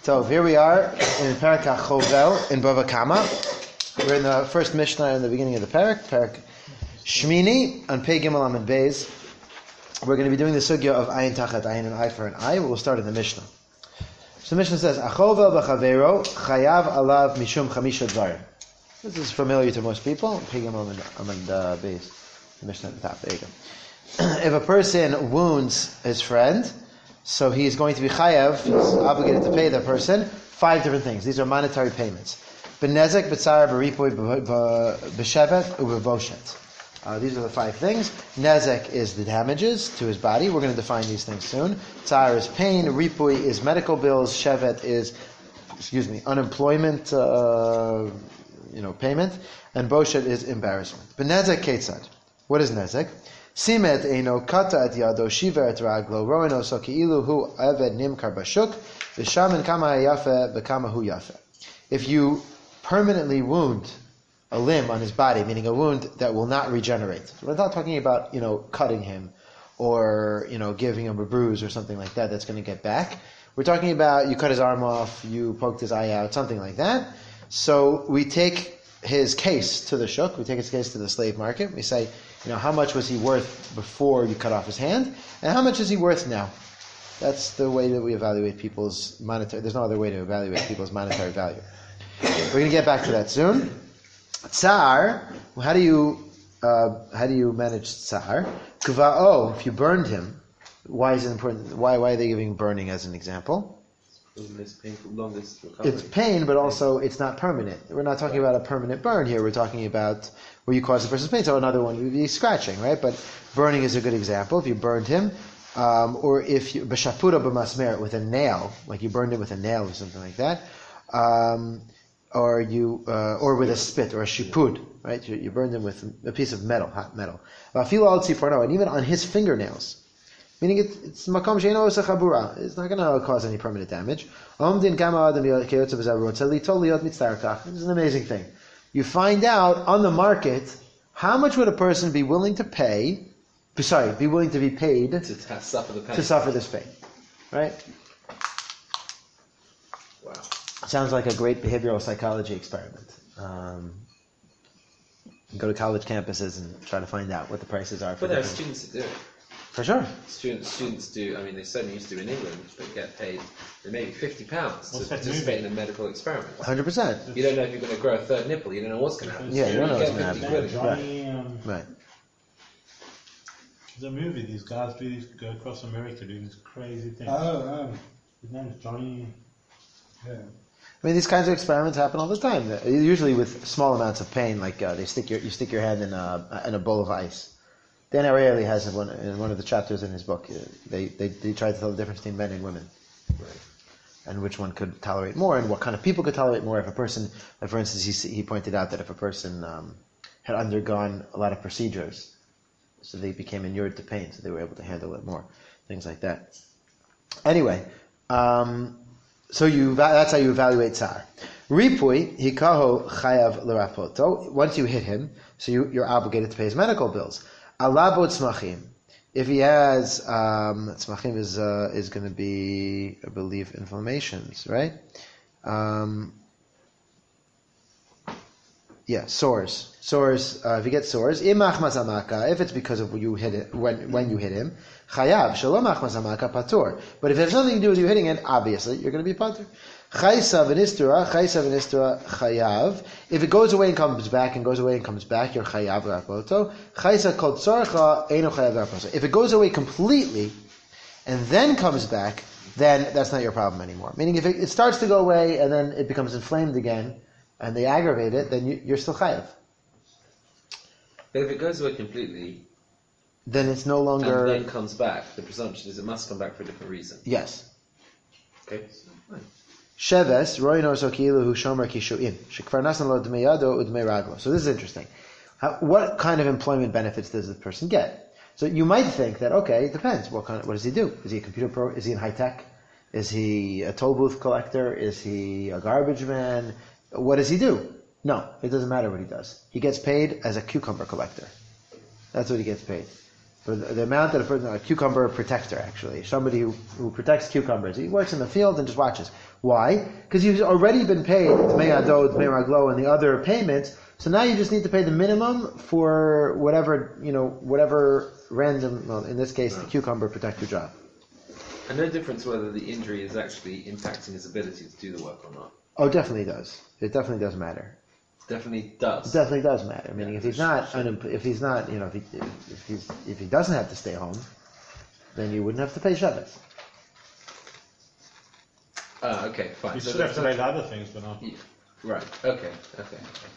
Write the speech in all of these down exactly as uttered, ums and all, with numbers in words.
So here we are in Perek HaChovel in Bava Kama. We're in the first Mishnah in the beginning of the Perek, Perek Shmini, on Pei Gimel Amud Beis. We're going to be doing the sugya of ayin tachat ayin and eye for an eye. We'll start in the Mishnah. So the Mishnah says, Achovel b'chavero chayav alav mishum chamisha dvarim. This is familiar to most people. Pei Gimel Amud Beis, the Mishnah at the top. There you go. If a person wounds his friend, so he's going to be chayav, he's obligated to pay that person five different things. These are monetary payments. B'nezek, b'tzar, b'ripoy, b'shevet, u'b'voshet. Uh, these are the five things. Nezek is the damages to his body. We're going to define these things soon. Tzar is pain. Ripoy is medical bills. Shevet is, excuse me, unemployment, uh, you know, payment. And boshet is embarrassment. B'nezek ketzad. What is nezek? Simet eino kata et yado shiver et raglo roeno so ki'ilu hu eved nimkar bashuk v'shamin kama yafe v'kama hu yafe. If you permanently wound a limb on his body, meaning a wound that will not regenerate. We're not talking about, you know, cutting him or, you know, giving him a bruise or something like that that's going to get back. We're talking about you cut his arm off, you poked his eye out, something like that. So we take his case to the shuk, we take his case to the slave market. We say, you know, how much was he worth before you cut off his hand, and how much is he worth now? That's the way that we evaluate people's monetary. There's no other way to evaluate people's monetary value. We're going to get back to that soon. Tsar, how do you uh, how do you manage tsar? Kuva'o, if you burned him, why is it important? Why why are they giving burning as an example? It's pain, but also it's not permanent. We're not talking about a permanent burn here. We're talking about where you cause the person's pain. So another one would be scratching, right? But burning is a good example. If you burned him, um, or if you b'shapura b'masmer, with a nail, like you burned it with a nail or something like that, um, or you uh, or with a spit or a shipud, right? You, you burned him with a piece of metal, hot metal. And even on his fingernails. Meaning it, it's makom she'eno oseh chabura. It's not going to cause any permanent damage. This is an amazing thing. You find out on the market how much would a person be willing to pay, sorry, be willing to be paid to, to suffer the pain. To suffer this pain, right? Wow. Sounds like a great behavioral psychology experiment. Um, go to college campuses and try to find out what the prices are. For but there are students that do it. For sure. Students, students do, I mean, they certainly used to in England, but get paid maybe fifty pounds to What's participate in a medical experiment. one hundred percent. You don't know if you're going to grow a third nipple, you don't know what's going to happen. Yeah, you don't know you what's going to happen. Johnny, um, Right. There's a movie, these guys do these, go across America doing these crazy things. Oh, oh. His name's Johnny. Yeah. I mean, these kinds of experiments happen all the time. Usually with small amounts of pain, like uh, they stick your you stick your hand in a in a bowl of ice. Dan Ariely has in one, in one of the chapters in his book. They they they try to tell the difference between men and women, Right. and which one could tolerate more, and what kind of people could tolerate more. If a person, like for instance, he he pointed out that if a person um, had undergone a lot of procedures, so they became inured to pain, so they were able to handle it more, things like that. Anyway. Um, So you that's how you evaluate tsar. Ripui hikaho chayav l'rapoto. Once you hit him, so you, you're obligated to pay his medical bills. Alabo tzmachim. If he has um, tzmachim is uh, is going to be, I believe, inflammations, right? Um, yeah, sores. Sores. Uh, if you get sores, imach mazamaka. If it's because of you hit it when when you hit him. Chayav, shalom achmazamaka patur. But if it has nothing to do with you hitting it, obviously, you're going to be patur. Chaysa v'nistura, chaysa v'nistura chayav. If it goes away and comes back, and goes away and comes back, you're chayav rapoto. Chaysa kol tzorcha, eino chayav rapoto. If it goes away completely, and then comes back, then that's not your problem anymore. Meaning if it, it starts to go away, and then it becomes inflamed again, and they aggravate it, then you, you're still chayav. But if it goes away completely, then it's no longer... and then comes back, the presumption is it must come back for a different reason. Yes. Okay? Fine. Sheves, roino so ki'ilu hu shomer kishu'in. Shekvar nasan lo dmei yado udmei raglo. So this is interesting. How, what kind of employment benefits does the person get? So you might think that, okay, it depends. What kind of, what does he do? Is he a computer pro? Is he in high tech? Is he a toll booth collector? Is he a garbage man? What does he do? No, it doesn't matter what he does. He gets paid as a cucumber collector. That's what he gets paid. For the, the amount that a person, a cucumber protector actually, somebody who, who protects cucumbers. He works in the field and just watches. Why? Because you've already been paid Dmei Adod, Dmei Raglo, and the other payments. So now you just need to pay the minimum for whatever, you know, whatever random, well, in this case, the cucumber protector job. And no difference whether the injury is actually impacting his ability to do the work or not. Oh, definitely does. It definitely does matter. Definitely does. It definitely does matter. Meaning, if he's not, unem- if he's not, you know, if he, if he's, if he doesn't have to stay home, then you wouldn't have to pay Shabbos. Ah, okay, fine. You So should have to that's- pay the other things, but not. Yeah, right. Okay. Okay.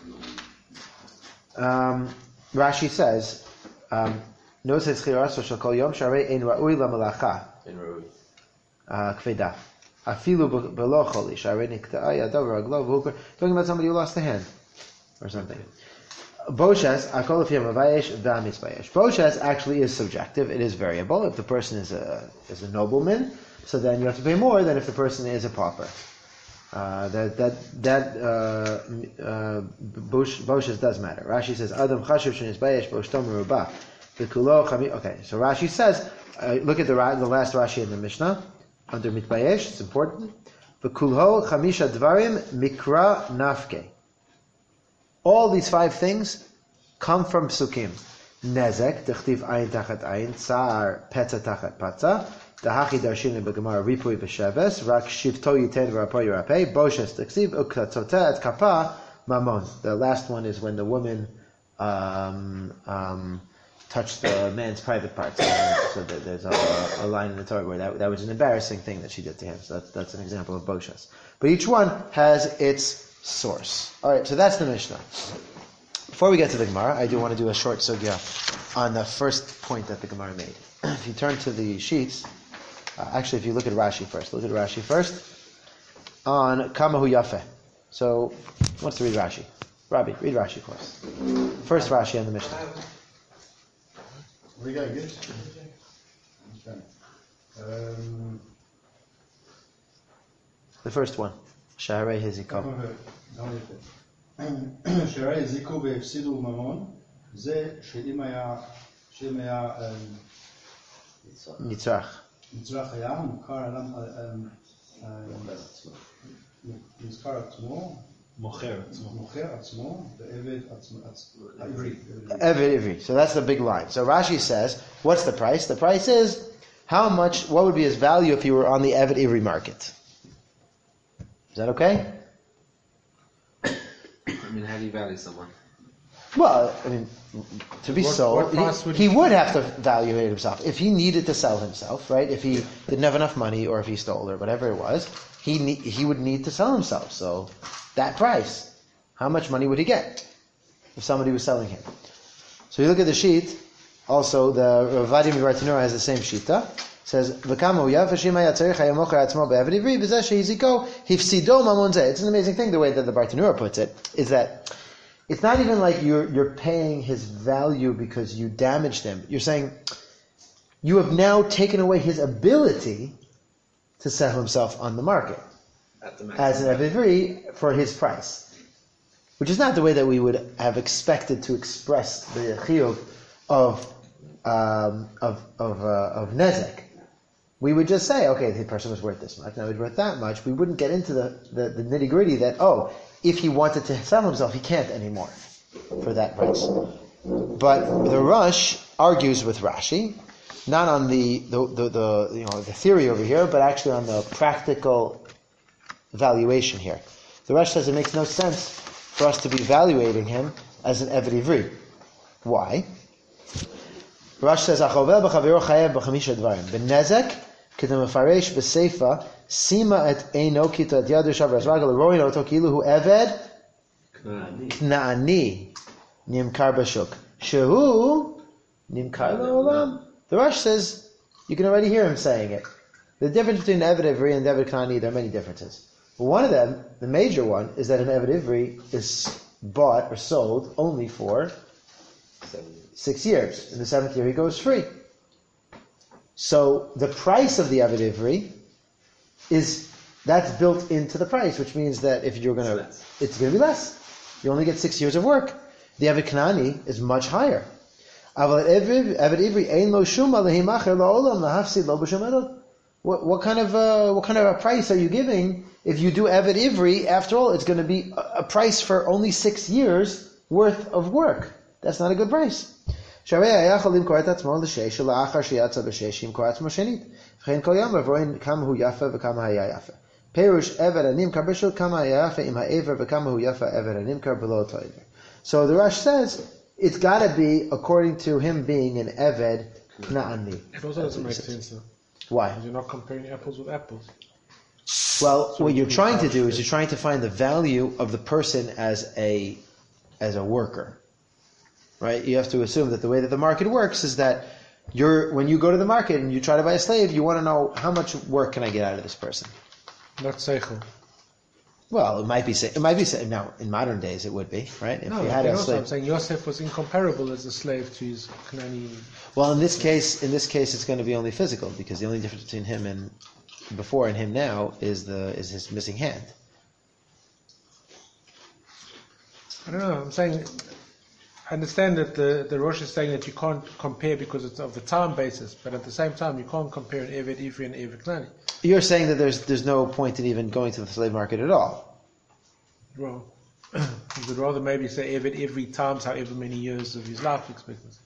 Um, Rashi says, um, "No says chiraso shel kol yom sharei ein ra'ui lamalacha In Rui. kveda afilu below choli sharei nikta'a yadav raglo v'hukar." Talking about somebody who lost a hand or something. Boshes akol of yamavayesh v'amisvayesh. Boshes actually is subjective; it is variable. If the person is a is a nobleman, so then you have to pay more than if the person is a pauper. Uh, that that that uh, uh, Boshes does matter. Rashi says Adam chashuv shenisbayesh boshtom merubah v'kulo chami. Okay, so Rashi says, uh, look at the the last Rashi in the Mishnah under mitbayesh. It's important. V'kulho chamisha dvarim mikra nafke. All these five things come from psukim. Nezek dechtiv ayin tachat ayin, tsar petza tachat patza. Dahachi darshin begemara ripui v'sheves rak shivto yiten v'rapo yirapei boshes t'ksiv uktatzoteh et kapa mamon. The last one is when the woman um, um, touched the man's private parts. So that there's a, a line in the Torah where that, that was an embarrassing thing that she did to him. So that's, that's an example of boshes. But each one has its source. All right, so that's the Mishnah. Before we get to the Gemara, I do want to do a short sugya on the first point that the Gemara made. If you turn to the sheets. Uh, actually, if you look at Rashi first, look at Rashi first on Kamahu Yafeh. So, who wants to read Rashi? Rabbi, read Rashi for us. First Rashi on the Mishnah. We got good. Um, The first one. Shaharei Hizikam. שערי הזיקו והפסידו ממון, זה שאם היה, שאם היה Nitzrach. נצרך היה, מוכר עליו, נזכר עצמו, מוכר עצמו. מוכר עצמו, ועבד העברי. Eved Ivri. So that's the big line. So Rashi says, what's the price? The price is how much, what would be his value if he were on the Eved Ivri market? Is that okay? I mean, how do you value someone? Well, I mean, to be What- sold, what price he, would he he- would have to evaluate himself. If he needed to sell himself, right? If he didn't have enough money or if he stole or whatever it was, he ne- he would need to sell himself. So that price, how much money would he get if somebody was selling him? So you look at the sheet, also the Vadim Bartanura has the same shita. It says, "V'kama uyav v'shima yatzarich hayamocher atzmo be'eved ivri v'zeh shehiziko hifsido mamon zeh." It's an amazing thing the way that the Bartanura puts it, is that it's not even like you're you're paying his value because you damaged him. You're saying you have now taken away his ability to sell himself on the market At the as an maximum. Eved for his price, which is not the way that we would have expected to express the chiyuv of um, of of uh, of nezek. We would just say, okay, the person was worth this much, now he's worth that much. We wouldn't get into the, the, the nitty gritty that, oh, if he wanted to sell himself, he can't anymore for that price. But the Rush argues with Rashi, not on the, the, the, the you know the theory over here, but actually on the practical valuation here. The Rush says it makes no sense for us to be evaluating him as an Eved Ivri. Why? Rash says, "Achovel b'chaviro chayev b'chamisha dvarim b'nezek kedem mefaresh b'seifa sima et eino kita et yadu shav razragal roin oto kilu hu eved knaani nimkar b'shuk shehu nimkar la'olam." The Rash says you can already hear him saying it. The difference between Eved Ivri and Eved Knaani, there are many differences. But one of them, the major one, is that an Eved Ivri is bought or sold only for six years. In the seventh year, he goes free. So the price of the Eved Ivri is that's built into the price, which means that if you're going to, it's going to be less. You only get six years of work. The Eved Knaani is much higher. What, what kind of uh, what kind of a price are you giving If you do Eved Ivri, after all, it's going to be a, a price for only six years worth of work. That's not a good price. Sharei hayachal limkor et atzmo l'sheish la'achar sheyatza b'sheish yimkor atzmo shenit. V'chein kol yom v'roin kama hu yafa v'kama haya yafa. Perush Eved Animkar b'shul kama haya yafa im ha'ever v'kama hu yafa Eved Animkar below toiver. So the Rosh says it's got to be according to him being an Eved Kna'ani. It also doesn't make sense though. Why? Because you're not comparing apples with apples. Well, what you're trying to do is you're trying to find the value of the person as a as a worker, right? You have to assume that the way that the market works is that you're when you go to the market and you try to buy a slave, you want to know how much work can I get out of this person. Not seichel. Well, it might be it might be now in modern days it would be right if No, you had a also slave. I'm saying Yosef was incomparable as a slave to his Knani. Well, in this case, in this case, it's going to be only physical because the only difference between him and before and him now is the is his missing hand. I don't know. I'm saying I understand that the the Rosh is saying that you can't compare because it's of the time basis, but at the same time you can't compare an Eved Ivri and Eved Knani. You're saying that there's there's no point in even going to the slave market at all. Well, you would rather maybe say Eved Ivri times however many years of his life expectancy.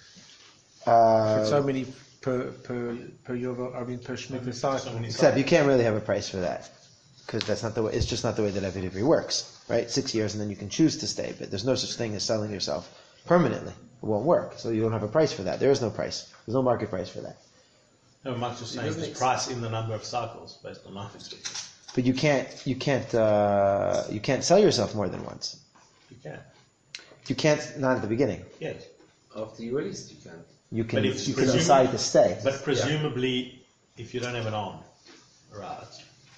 Uh, If so many per per per yovel, I mean per Shemitah cycle. Except you can't really have a price for that because that's not the way. It's just not the way that Eved Ivri works, right? Six years and then you can choose to stay, but there's no such thing as selling yourself permanently. It won't work, so you don't have a price for that. There is no price. There's no market price for that. No, Mark's just saying doesn't it's ex- price in the number of cycles based on life expectancy. But you can't you can't uh, you can't sell yourself more than once. You can. You can't not at the beginning. Yes. After you released, you can. You can But if you can presumably- decide to stay. But presumably, if you don't have an arm, right,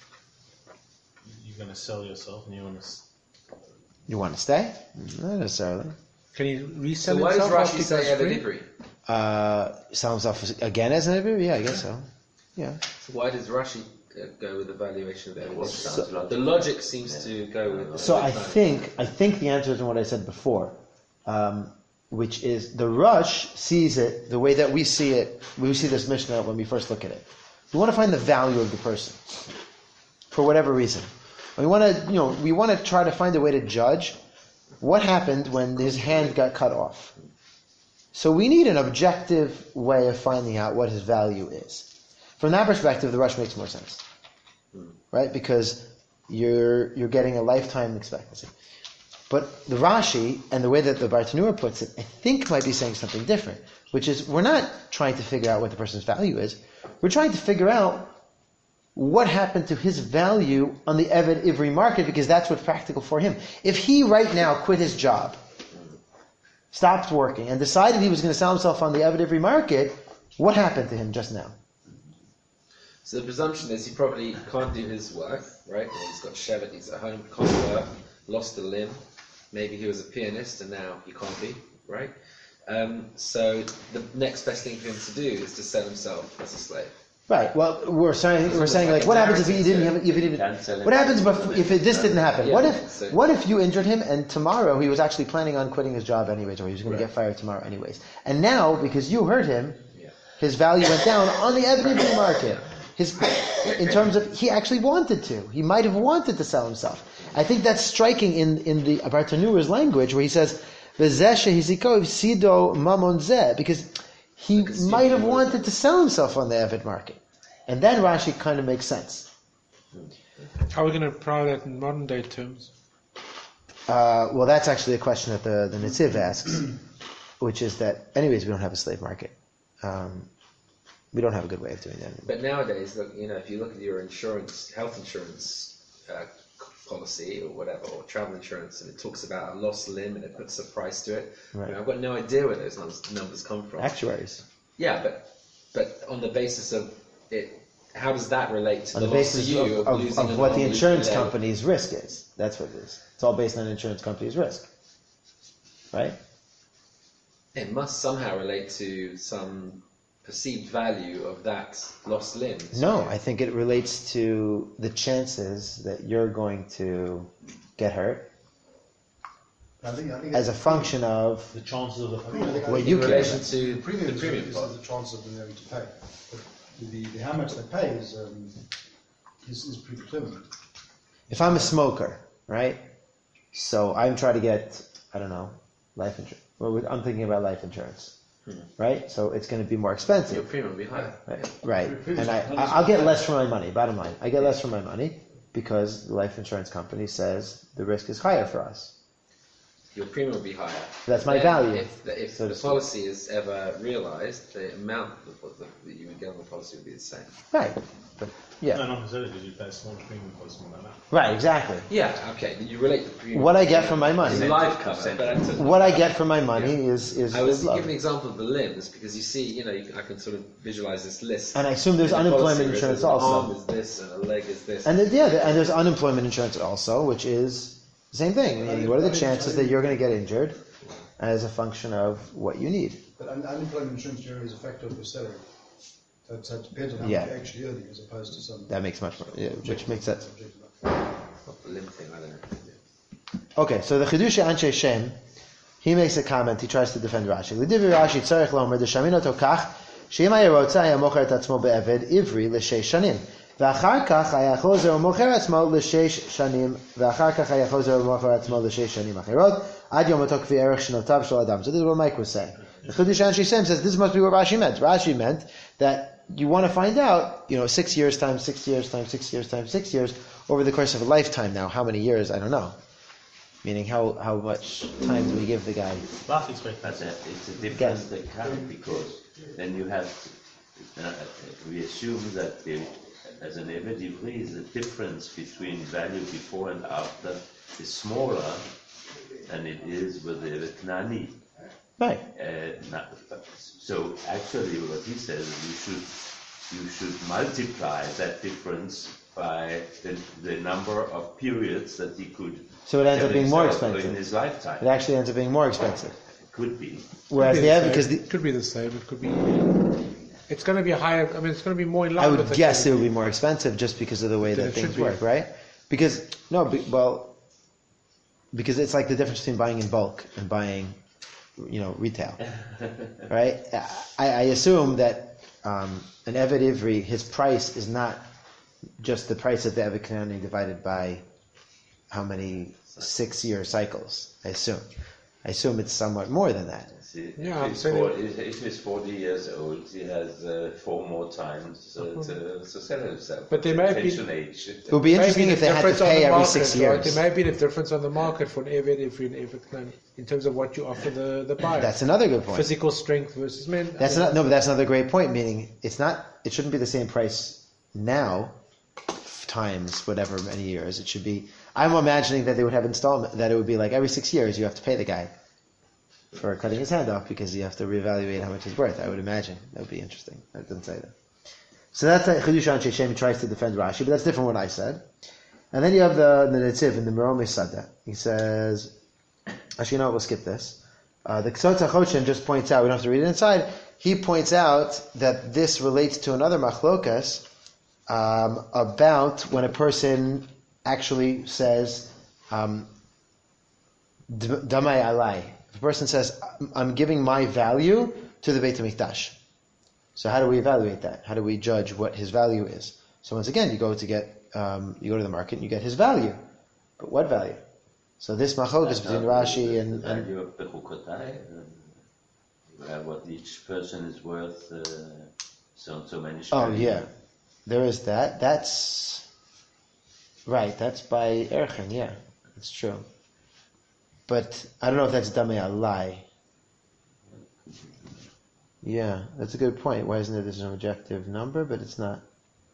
you're going to sell yourself and you want to... You want to stay? Not necessarily. Can he resell So why does himself after Rashi he say goes free? Eved Ivri? Uh, sell himself again as an Ivri? Yeah, I guess so. Yeah. So why does Rashi uh, go with the valuation of Eved What Ivri? sounds logical. The logic seems to go with. So I with that. think I think the answer is in what I said before, um, which is the Rush sees it the way that we see it. We see this Mishnah when we first look at it. We want to find the value of the person for whatever reason. We want to, you know, we want to try to find a way to judge what happened when his hand got cut off. So we need an objective way of finding out what his value is. From that perspective, the Rush makes more sense, right? Because you're you're getting a lifetime expectancy. But the Rashi and the way that the Bartanura puts it, I think might be saying something different, which is we're not trying to figure out what the person's value is. We're trying to figure out what happened to his value on the Eved Ivri market because that's what's practical for him. If he right now quit his job, stopped working, and decided he was going to sell himself on the Eved Ivri market, what happened to him just now? So the presumption is he probably can't do his work, right? Or he's got Shevet, he's at home, can't work, lost a limb. Maybe he was a pianist and now he can't be, right? Um, so the next best thing for him to do is to sell himself as a slave. Right. Well, we're saying we're saying like, what happens if he didn't have, if he didn't? Can't sell him. What happens if if it, this didn't happen? Yeah, What if so- what if you injured him and tomorrow he was actually planning on quitting his job anyways, or he was going Right. to get fired tomorrow anyways, and now because you hurt him, Yeah. his value went down on the Eved Ivri market. His in terms of he actually wanted to, he might have wanted to sell himself. I think that's striking in in the Bartanura's language where he says "V'zeh shehiziko sido mamon zeh," because he might have wanted to sell himself on the Eved market. And then Rashi kind of makes sense. How are we going to apply that in modern day terms? Uh, well, that's actually a question that the, the Netziv asks, which is that, anyways, we don't have a slave market. Um, we don't have a good way of doing that. But nowadays, look, you know, if you look at your insurance, health insurance uh, policy or whatever, or travel insurance, and it talks about a lost limb and it puts a price to it. Right. I mean, I've got no idea where those numbers, numbers come from. Actuaries. Yeah, but but on the basis of it, how does that relate to On the, the loss to basis you of, of, of, losing of an what arm, the losing insurance a leg? company's risk is. That's what it is. It's all based on the insurance company's risk. Right? It must somehow relate to some perceived value of that lost limb. No, I think it relates to the chances that you're going to get hurt I think, I think as a function of The chances of the... I think, I think, I what think you in care relation about. to the premium, the premium is, part. is the chance of them having to pay. But the, the how much they pay is um, is, is predetermined. if I'm a smoker, right? So I'm trying to get, I don't know, life insurance. Well, I'm thinking about life insurance, Hmm. right? So it's going to be more Your expensive, premium will be higher. right? Right. And I, I- I'll get less for my money. Bottom line, I get less for my money because the life insurance company says the risk is higher for us. Your premium will be higher. That's my Then value. If the, if so to the speak. policy is ever realised, the amount of what the, that you would get on the policy would be the same. Right. But yeah. No, not necessarily because you pay a small premium for something like that. Right. Exactly. Yeah, okay. You relate the premium. What I get for my money. It's life cover, but I'm talking- What I get for my money is is. I was is love. giving an example of the limbs because you see, you know, you, I can sort of visualize this list. And I assume there's In the unemployment policy, insurance there's an also. arm is this and a leg is this. And then, yeah, there- and there's unemployment insurance also, which is the same thing. Meaning, what are the chances that you're going to get injured as a function of what you need? But un- unemployment insurance generally is a factor of your salary. So it so it depends on how Yeah. much you're actually earning as opposed to some. That makes much more, yeah, which makes sense. subjective. Not the limb thing, I don't know. Okay, so the Chidusha Anshe Shem, he makes a comment, he tries to defend Rashi. L'divrei Rashi tzarech lomer d'shamin oto kach, she'im haya rotza haya mocher et atzmo be'eved ivri l'sheish shanim. ואחר כך היה חוזר ומוכר עצמו לשש שנים, ואחר כך היה חוזר ומוכר עצמו לשש שנים אחרות, עד יום מותו כפי ערך שנותיו של אדם. So this is what Mike was saying. The Chidush Anshe Shem says this must be what Rashi meant. Rashi meant that you want to find out, you know, six years times six years times six years times six years over the course of a lifetime. Now, how many years? I don't know. Meaning, how, how much time do we give the guy? Life expectancy. But uh, it's a different account because then you have, uh, we assume that the, as an Eved Ivri, the difference between value before and after is smaller than it is with the Eved Knani. Right. Uh, not, so actually what he says is you should, you should multiply that difference by the, the number of periods that he could So it ends have up being more himself expensive. in his lifetime. It actually ends up being more expensive. Could be. Whereas Could be the the Ev, same. because the, It could be the same. It could be. It's going to be higher. I mean, it's going to be more in line I with would the guess it would be more expensive just because of the way Then that it should things be. work, right? Because no, be, well, because it's like the difference between buying in bulk and buying, you know, retail, right? I, I assume that um, an Eved Ivri, his price is not just the price of the Eved Kanani divided by how many six-year cycles. I assume. I assume it's somewhat more than that. See, Yeah, if, I'm he's saying- four, if if he's forty years old, he has uh, four more times uh, to, to sell himself. But there may be- Pension age. It would be interesting Maybe if the they had to difference on pay the every market, six right? years. There may be the difference on the market for an Eved Ivri and Eved Knani in terms of what you offer the, the buyer. That's another good point. Physical strength versus men. That's I mean, not, no, but that's another great point. Meaning, it's not. It shouldn't be the same price now times whatever many years. It should be. I'm imagining that they would have installment. That it would be like every six years you have to pay the guy for cutting his hand off because you have to reevaluate how much he's worth. I would imagine that would be interesting. That doesn't say that. So that's a Chidush Anshe Shem. He tries to defend Rashi, but that's different from what I said. And then you have the the Netziv in the Meromei Sada. He says, actually, you know what? We'll skip this. Uh, the Ksot HaChoshen just points out, we don't have to read it inside, he points out that this relates to another machlokas um, about when a person actually says, um, Damai alai. If a person says, I'm giving my value to the Beit HaMikdash. So how do we evaluate that? How do we judge what his value is? So once again, you go to get, um, you go to the market and you get his value. But what value? So this machlokas between Rashi and, the and value of Bechukotai, uh, what each person is worth, uh, so so many. oh shekels. yeah, there is that. That's right. That's by Erchen. Yeah, that's true. But I don't know if that's Damei Alai. Yeah, that's a good point. Why isn't it this an objective number? But it's not.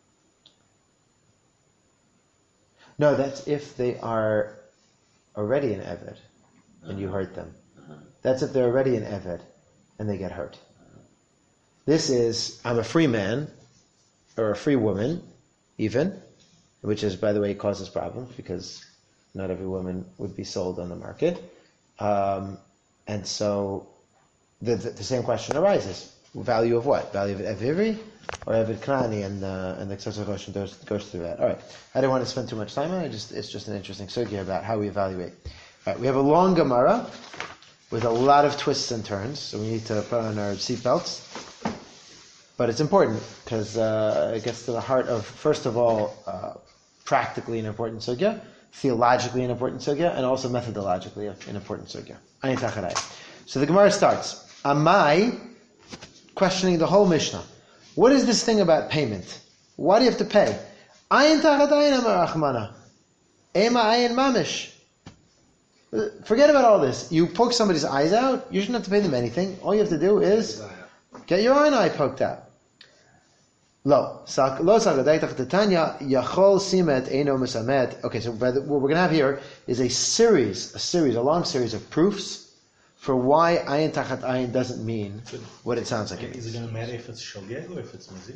No, that's if they are already an Eved and you hurt them. That's if they're already an Eved and they get hurt. This is, I'm a free man or a free woman, even, which is, by the way, causes problems because not every woman would be sold on the market. Um, and so the, the, the same question arises. Value of what? Value of Eved Ivri or Eved Knani? And, uh, and the Ksot HaChoshen goes, goes through that. All right. I don't want to spend too much time on it. Just, it's just an interesting sugya about how we evaluate. All right. We have a long Gemara with a lot of twists and turns, so we need to put on our seatbelts. But it's important because uh, it gets to the heart of, first of all, uh, practically an important sugya, theologically an important sugya, and also methodologically an important sugya. Ayin tachat ayin. So the Gemara starts, Amai, questioning the whole Mishnah. What is this thing about payment? Why do you have to pay? Ayin tachat ayin amar Achmana. Ema ayin mamish. Forget about all this. You poke somebody's eyes out, you shouldn't have to pay them anything. All you have to do is get your own eye poked out. Lo, lo yachol simet eino misamet. Okay, so what we're going to have here is a series, a series, a long series of proofs for why ayin tachat ayin doesn't mean what it sounds like it means. Is it going to matter if it's shogeg or if it's mizik?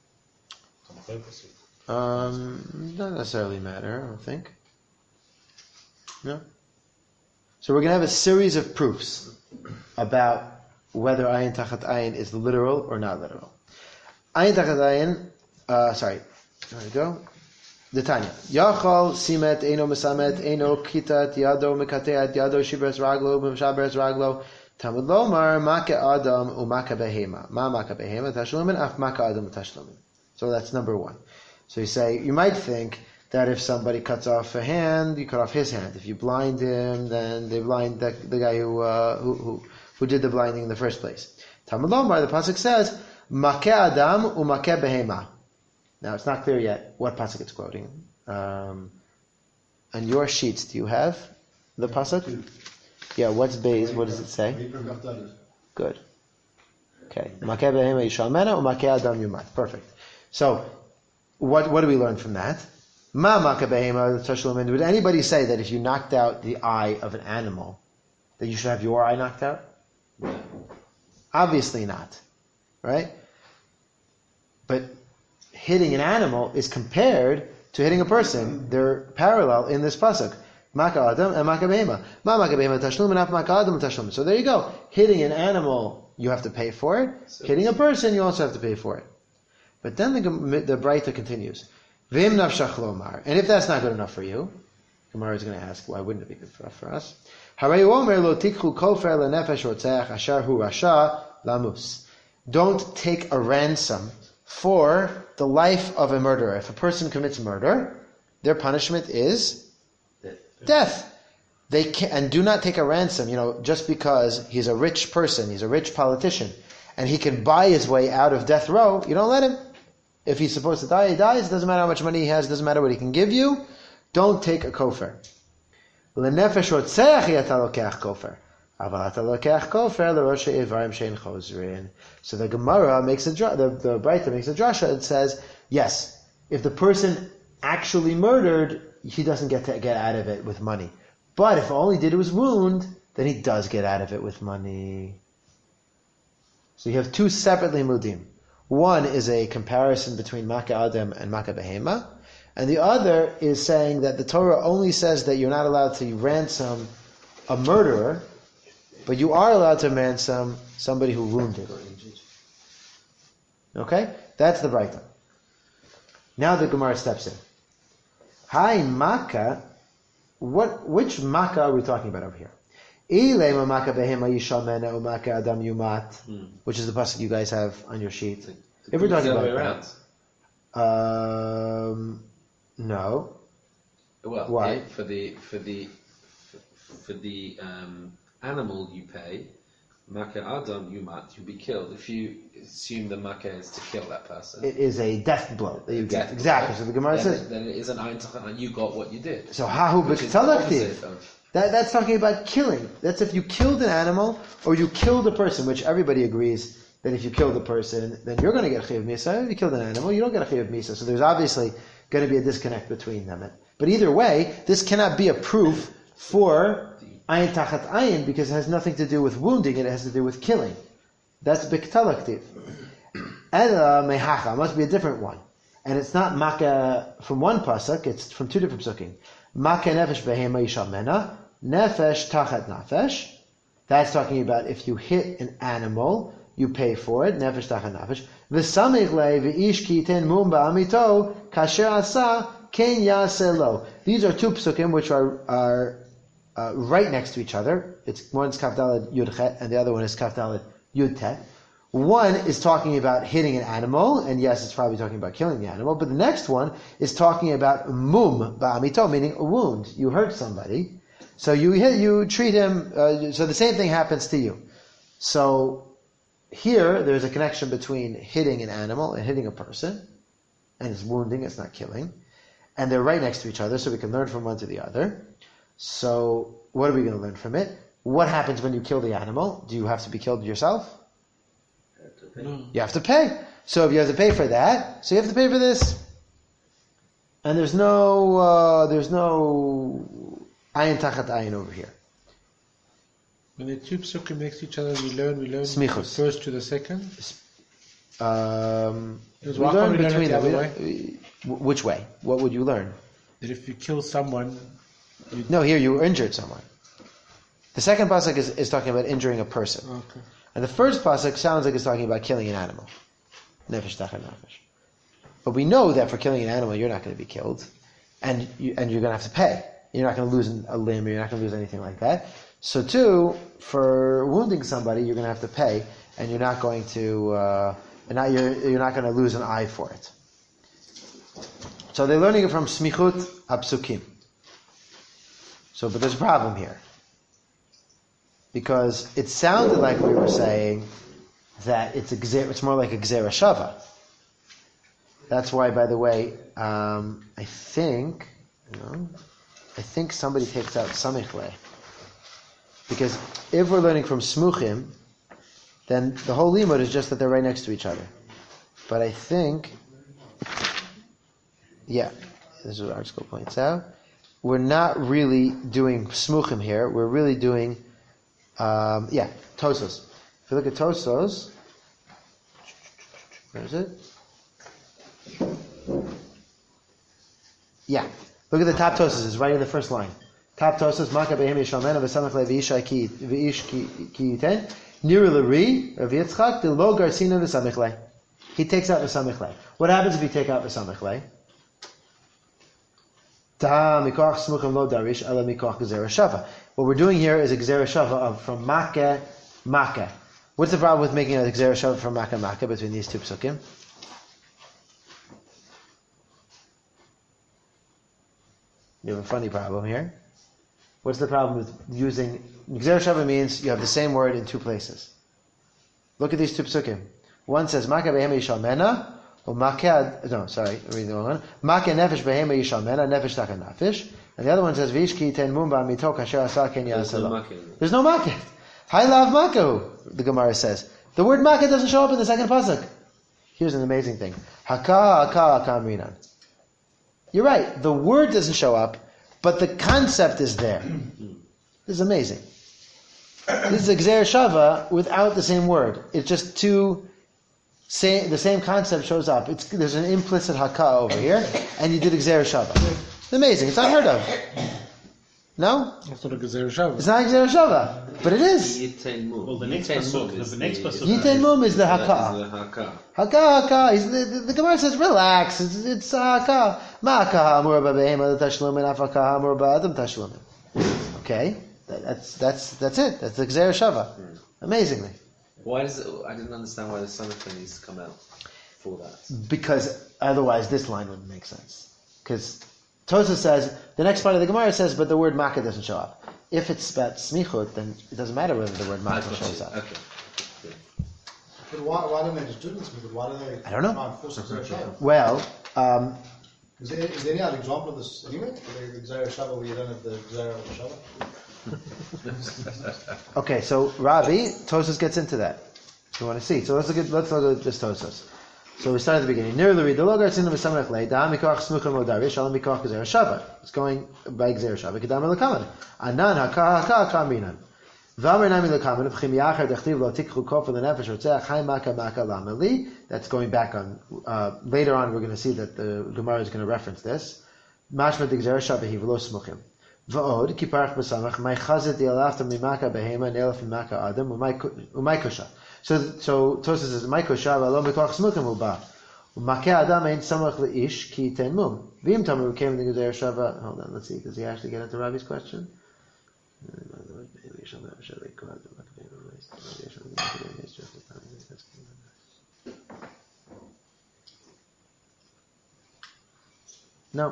Um, doesn't necessarily matter, I don't think. No. So we're going to have a series of proofs about whether ayin tachat ayin is literal or not literal. Ayin tachat ayin, uh, sorry, there we go. The Tanya. Yachal simet eno misamet eno kitat yado mekateat yado shibres raglo b'mshabres raglo tamud lomar make adam umaka behema ma maka behema tashlumin af maka adam tashlumin. So that's number one. So you say, you might think that if somebody cuts off a hand, you cut off his hand. If you blind him, then they blind the, the guy who, uh, who who who did the blinding in the first place. Talmud Lomar, the pasuk says, "Makeh adam umakeh behema." Now it's not clear yet what pasuk it's quoting. Um, on your sheets, do you have the pasuk? Yeah. What's Beis? What does it say? Good. Okay. Makeh behema yishalmena umakeh adam yumat. Perfect. So, what what do we learn from that? Ma makabehema tashlumin. Would anybody say that if you knocked out the eye of an animal, that you should have your eye knocked out? Obviously not, right? But hitting an animal is compared to hitting a person. They're parallel in this pasuk. Maka adam and makabehema. Ma makabehema tashlumin af maka adam tashlumin. So there you go. Hitting an animal, you have to pay for it. Hitting a person, you also have to pay for it. But then the the Braita continues. V'im nafshach lomar. And if that's not good enough for you, Gemara is going to ask, why wouldn't it be good for, for us? Harayu omer lo tikhu kofer lenefesh rotzeach asher hu rasha lamus. Don't take a ransom for the life of a murderer. If a person commits murder, their punishment is death. death. They can, and do not take a ransom, you know, just because he's a rich person, he's a rich politician, and he can buy his way out of death row, you don't let him. If he's supposed to die, he dies. It doesn't matter how much money he has. It doesn't matter what he can give you. Don't take a kofer. L'nefesh rotzeach yata lokeach kofer. Aval ata lokeach kofer l'roshe ivarim shein chozrin. So the Gemara makes a the the Braita makes a drasha. It says, yes, if the person actually murdered, he doesn't get to get out of it with money. But if all he did was wound, then he does get out of it with money. So you have two separate limudim. One is a comparison between Makeh Adam and Makeh Behema, and the other is saying that the Torah only says that you're not allowed to ransom a murderer, but you are allowed to ransom somebody who wounded. Okay? That's the Braita. Now the Gemara steps in. Hi, Makkah. What, which Makkah are we talking about over here? Which is the pasuk you guys have on your sheet. If we're talking about that, um, no. Well, why? It, for the for the for, for the um, animal you pay, Makeh Adam Yumat, you'll be killed. If you assume the Makeh is to kill that person, it is a death blow that you get. Death Exactly. blow. So the Gemara then says, it, then it is an ayin tachat, and you got what you did. so hahu Which is the b'ktalaktiv. opposite of- That, that's talking about killing. That's if you killed an animal or you killed a person, which everybody agrees that if you killed a person, then you're going to get a chiyuv misa. If you killed an animal, you don't get a chiyuv misa. So there's obviously going to be a disconnect between them. But either way, this cannot be a proof for ayin tachat ayin because it has nothing to do with wounding, it has to do with killing. That's b'ktalaktiv. Ela mehacha must be a different one. And it's not makkah from one pasuk, it's from two different pasukim. Makeh nefesh behema yishalmena, nefesh tachat nefesh. That's talking about if you hit an animal, you pay for it. Nefesh tachat nefesh. V'samich le v'ish ki yiten mum ba'amito kasher asa ken yaseh lo. These are two psukim which are are uh, right next to each other. It's one's kaf daled yud chet and the other one is kaf daled yud tet. One is talking about hitting an animal, and yes, it's probably talking about killing the animal, but the next one is talking about mum ba'amito, meaning a wound. You hurt somebody, so you hit, you treat him, uh, so the same thing happens to you. So here, there's a connection between hitting an animal and hitting a person, and it's wounding, it's not killing, and they're right next to each other, so we can learn from one to the other. So what are we going to learn from it? What happens when you kill the animal? Do you have to be killed yourself? No. You have to pay. So if you have to pay for that, so you have to pay for this. And there's no, uh, there's no ayin tachat ayin over here. When the two psukim next to each other, we learn, we learn Smichus. the first to the second. Um, Because we why learn can't we learn it between the them. other We- we- w- which way? What would you learn? That if you kill someone, No, here you injured someone. The second pasuk is, is talking about injuring a person. okay. And the first pasuk sounds like it's talking about killing an animal. Nefesh tachar nefesh. But we know that for killing an animal, you're not going to be killed. And, you, and you're going to have to pay. You're not going to lose a limb, or you're not going to lose anything like that. So too, for wounding somebody, you're going to have to pay, and you're not going to, uh, and not, you're, you're not going to lose an eye for it. So they're learning it from Smichut HaPsukim. So, but there's a problem here. Because it sounded like we were saying that it's a gzer, it's more like a gzera shava. That's why, by the way, um, I think, you know, I think somebody takes out samichle. Because if we're learning from smuchim, then the whole limud is just that they're right next to each other. But I think, yeah, this is what ArtScroll points out. We're not really doing smuchim here. We're really doing, um, yeah, Tosos. If you look at Tosos, where is it? Yeah, look at the top Tosos. It's right in the first line. Top Tosos, Maka behem yishalmena v'samach le v'isha ki v'ish ki yiten niru l'ri Rav Yitzchak dilbo garsina v'samach le. He takes out v'samach le. What happens if you take out v'samach le? Ta mikoch smuchim lo darish ala mikoch gzera shava. What we're doing here is a gzera shava of from Makkah, Makkah. What's the problem with making a gzera shava from Makkah, Makkah between these two psukim? You have a funny problem here. What's the problem with using gzera shava? Means you have the same word in two places. Look at these two psukim. One says Makkah behem yishalmena. Well, Makeh, no, sorry, I'm reading the wrong one. Makeh nefesh behema yishalmena, nefesh taka nefesh. And the other one says, Vishki ten mumba mito kasher asa ken yasalo. There's no Makeh. Hai lav Makehu, the Gemara says. The word Makeh doesn't show up in the second pasuk. Here's an amazing thing. Haka, haka, haka minan. You're right, the word doesn't show up, but the concept is there. This is amazing. This is a gzer shava without the same word. It's just two... Same, the same concept shows up. It's, there's an implicit haka over here, and you did gzera shava. It's amazing. It's unheard of. No? It's not a gzera shava. It's not gzera shava, but it is. Yitain mum. Well, the next Yitain pasuk, mum the is next the- pasuk- Yitain mum is the That haka. is the haka. Haka, haka. He's, the, the, the Gemara says, relax. It's, it's haka. Ma haka ha'amur ba'behema tashlum and afaka ha'amur ba'adam tashlum. Okay? That, that's, that's, that's it. That's the gzera shava. Amazingly. Why does it? I didn't understand why the Samachah needs to come out for that. Because otherwise this line wouldn't make sense. Because Tosa says, the next part of the Gemara says, but the word Makkah doesn't show up. If it's about smichut, then it doesn't matter whether the word Makkah shows up. Okay. But why, why don't they just do this? Because why do they I don't know. try and force a Gzera Shava? Well, um, Is there, is there any other example of this anyway? The Gzera Shava where you don't have the Gzera of the Shava? okay, so Ravi, Tosas gets into that. You want to see. So let's look at, let's look at this Tosas. So we start at the beginning. Near the read, the logar tzinu v'samach lei, da mikach smuchim lo darish, alam mikach gzera shava. It's going by gzera shava. Kedam elakaman. Anan haka haka haka minan. V'amar nami lakaman, v'chim yachar dechtiv lo tikchu kofa l'nefesh rotzeach hai maka maka lameli. That's going back on, uh, later on we're going to see that the Gemara is going to reference this. Mashma de gzera shava hi v'lo smuchim. V'od, kiparach b'samach, may chazet di'alafta mimaka behema, ne'elaf mimaka adam, umay kusha. So, so Tosa says, "My koshav alo mikoch smukim uba, umakeh adam ein samach leish ki ten mum." V'im tamer came to the shava. Hold on, let's see. Does he actually get into Rabbi's question? No.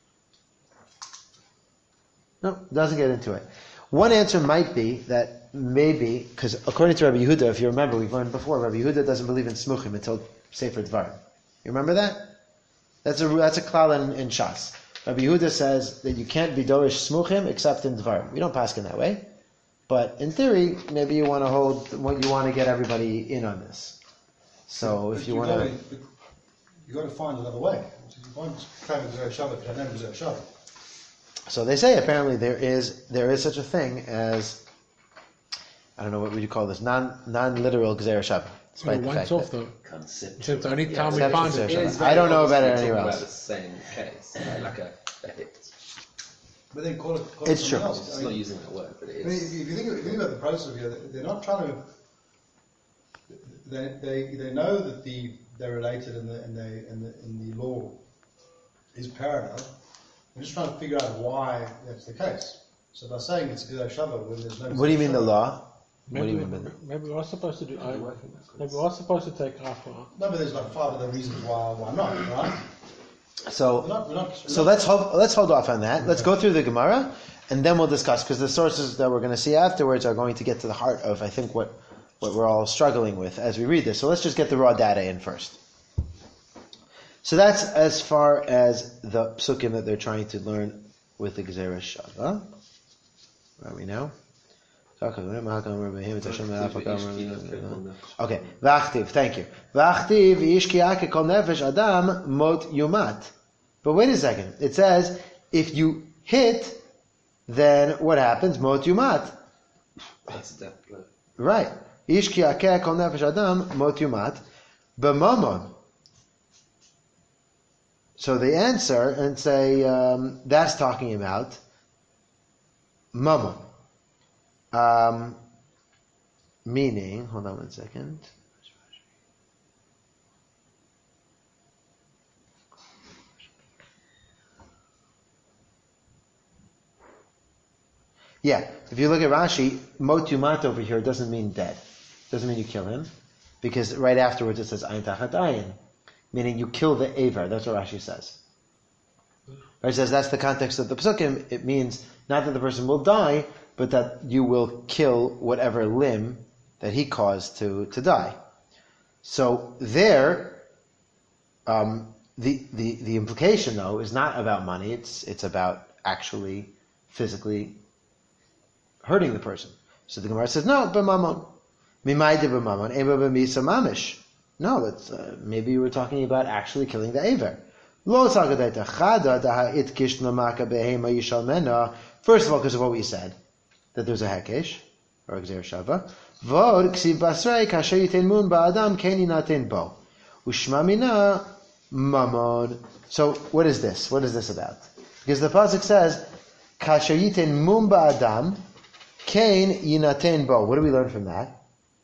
No, doesn't get into it. One answer might be that maybe, because according to Rabbi Yehuda, if you remember, we've learned before, Rabbi Yehuda doesn't believe in smuchim until Sefer Dvarim. You remember that? That's a that's a klal in, in Shas. Rabbi Yehuda says that you can't be dorish smuchim except in Dvarim. We don't pass in that way, but in theory, maybe you want to hold what you want to get everybody in on this. So if you want to, you got to find another way. You can't claim Gzera Shabbat if you don't know Gzera Shabbat. So they say apparently there is there is such a thing as, I don't know, what would you call this, non non literal Gzera Shabbat. Well, once off though. Concept. It's the only time we Yeah, find conceptual it. Shabbat. I don't know about it Obviously anywhere talking else. about the same case, right? Like a, a hit. But then call it, call It's it true. something else. It's I not mean, using that word, but it I mean, is. if you think, if you think about the process here, they're not trying to. They, they, they know that the they're related and the and the and the, and the law is parallel. They're just trying to figure out why that's the case. So by saying it's Gzera Shabbat when there's no. What do you mean the Shabbat- law? What do Maybe, you mean by that? maybe we are supposed to do. I, maybe we are supposed to take half hour. No, but there's like five other reasons why why not, right? We're So not, we're not, we're so not- let's hold let's hold off on that. Let's go through the Gemara, and then we'll discuss, because the sources that we're going to see afterwards are going to get to the heart of, I think, what what we're all struggling with as we read this. So let's just get the raw data in first. So that's as far as the psukim that they're trying to learn with the Gzera Shabbat. Where are we now? Okay, V'achtiv, thank you. V'achtiv yishki'ake kol nefesh adam mot yumat. But wait a second. It says, if you hit, then what happens? Mot yumat. That's a death blow. Right. Yishki'ake kol nefesh adam mot yumat. B'mamon. So they answer and say, um, that's talking about mammon. Um, meaning, hold on one second. Yeah, if you look at Rashi, mot yumat over here doesn't mean dead. Doesn't mean you kill him, because right afterwards it says ayin tachat ayin, meaning you kill the aver. That's what Rashi says. Rashi says that's the context of the psukim. It means not that the person will die, but that you will kill whatever limb that he caused to, to die. So there, um, the, the the implication though is not about money. It's it's about actually physically hurting the person. So the Gemara says no, b'mamon, mimayde b'mamon, eba b'misa mamish. No, that's uh, maybe you were talking about actually killing the aver. Lo sagadaita chada daha it kishna maka behema yishal mena. First of all, because of what we said, that there's a hekesh, or a gzer shava. Vod ksiv basrei kasher yiten mun ba'adam keni naten bo. Ushma mina mamon. So what is this? What is this about? Because the pasuk says, kasher yiten mun ba'adam ken yinaten bo. What do we learn from that?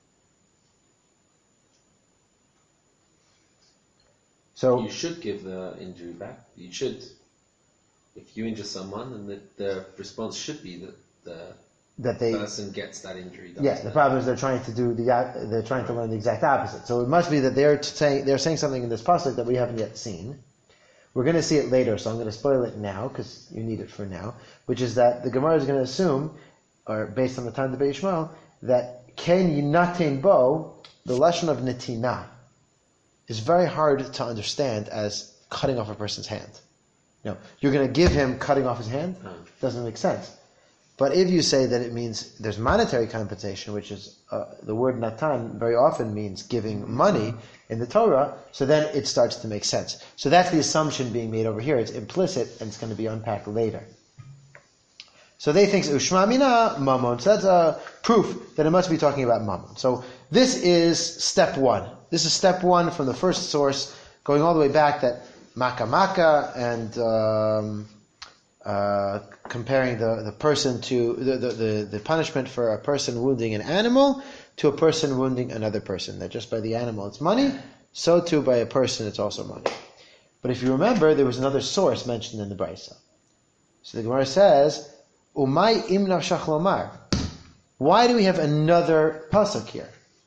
So You should give the injury back. You should. If you injure someone, then the, the response should be that the that they person gets that injury done. Yeah, to the them. problem is they're trying to do the they're trying to learn the exact opposite. So it must be that they're saying they're saying something in this pasuk that we haven't yet seen. We're going to see it later, so I'm going to spoil it now because you need it for now. Which is that the Gemara is going to assume, or based on the time of the Beis Yishmael, that ken yinaten bo, the lashon of netina, is very hard to understand as cutting off a person's hand. No, you're going to give him cutting off his hand? Doesn't make sense. But if you say that it means there's monetary compensation, which is uh, the word natan very often means giving money in the Torah, so then it starts to make sense. So that's the assumption being made over here. It's implicit and it's going to be unpacked later. So they think ushma mina mammon. So that's a proof that it must be talking about mammon. So this is step one. This is step one from the first source, going all the way back that maka maka and um, uh, comparing the, the person to the, the, the, the punishment for a person wounding an animal to a person wounding another person. That just by the animal it's money, so too by a person it's also money. But if you remember, there was another source mentioned in the Brisa. So the Gemara says, Umay im nafshach lomar. Why do we have another pasuk here?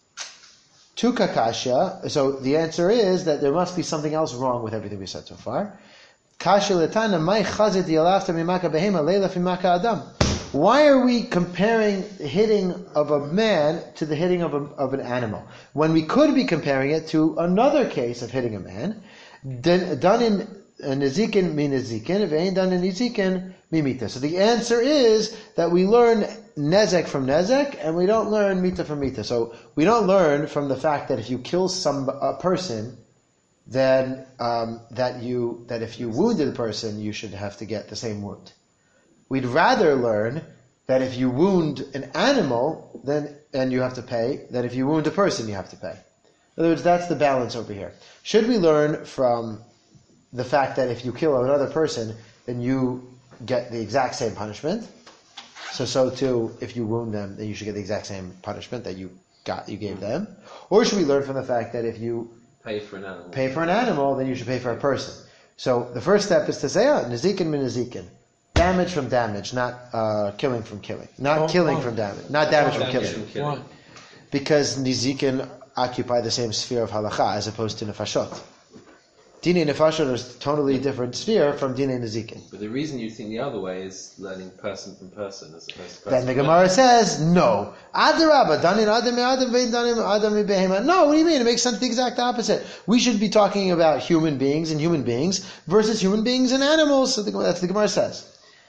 Tu kakasha. So the answer is that there must be something else wrong with everything we said so far. Kasha letana mai chazit yalafta mimaka behema leila fimaka adam. Why are we comparing the hitting of a man to the hitting of, a, of an animal when we could be comparing it to another case of hitting a man done in nezikin mi nezikin vein done in nezikin mi mita? So the answer is that we learn nezek from nezek and we don't learn mita from mita. So we don't learn from the fact that if you kill some a person, then um, that you that if you wounded a person, you should have to get the same wound. We'd rather learn that if you wound an animal, then and you have to pay, than if you wound a person, you have to pay. In other words, that's the balance over here. Should we learn from the fact that if you kill another person, then you get the exact same punishment? So, so too, if you wound them, then you should get the exact same punishment that you got, you gave them. Or should we learn from the fact that if you Pay for an animal. Pay for an animal, then you should pay for a person. So the first step is to say, oh, nezikin min nezikin. Damage from damage, not uh, killing from killing. Not Oh, killing oh. from damage. Not damage from Damage killing. from killing. Why? Because nezikin occupy the same sphere of halacha as opposed to nefashot. Dine nefashot is a totally different sphere from dine nezikin. But the reason you think the other way is learning person from person as opposed to person Then the from Gemara says, no. Adarabba, danin adam adam vein danin adam behema. No, what do you mean? It makes sense the exact opposite. We should be talking about human beings and human beings versus human beings and animals. So the, that's what the Gemara says.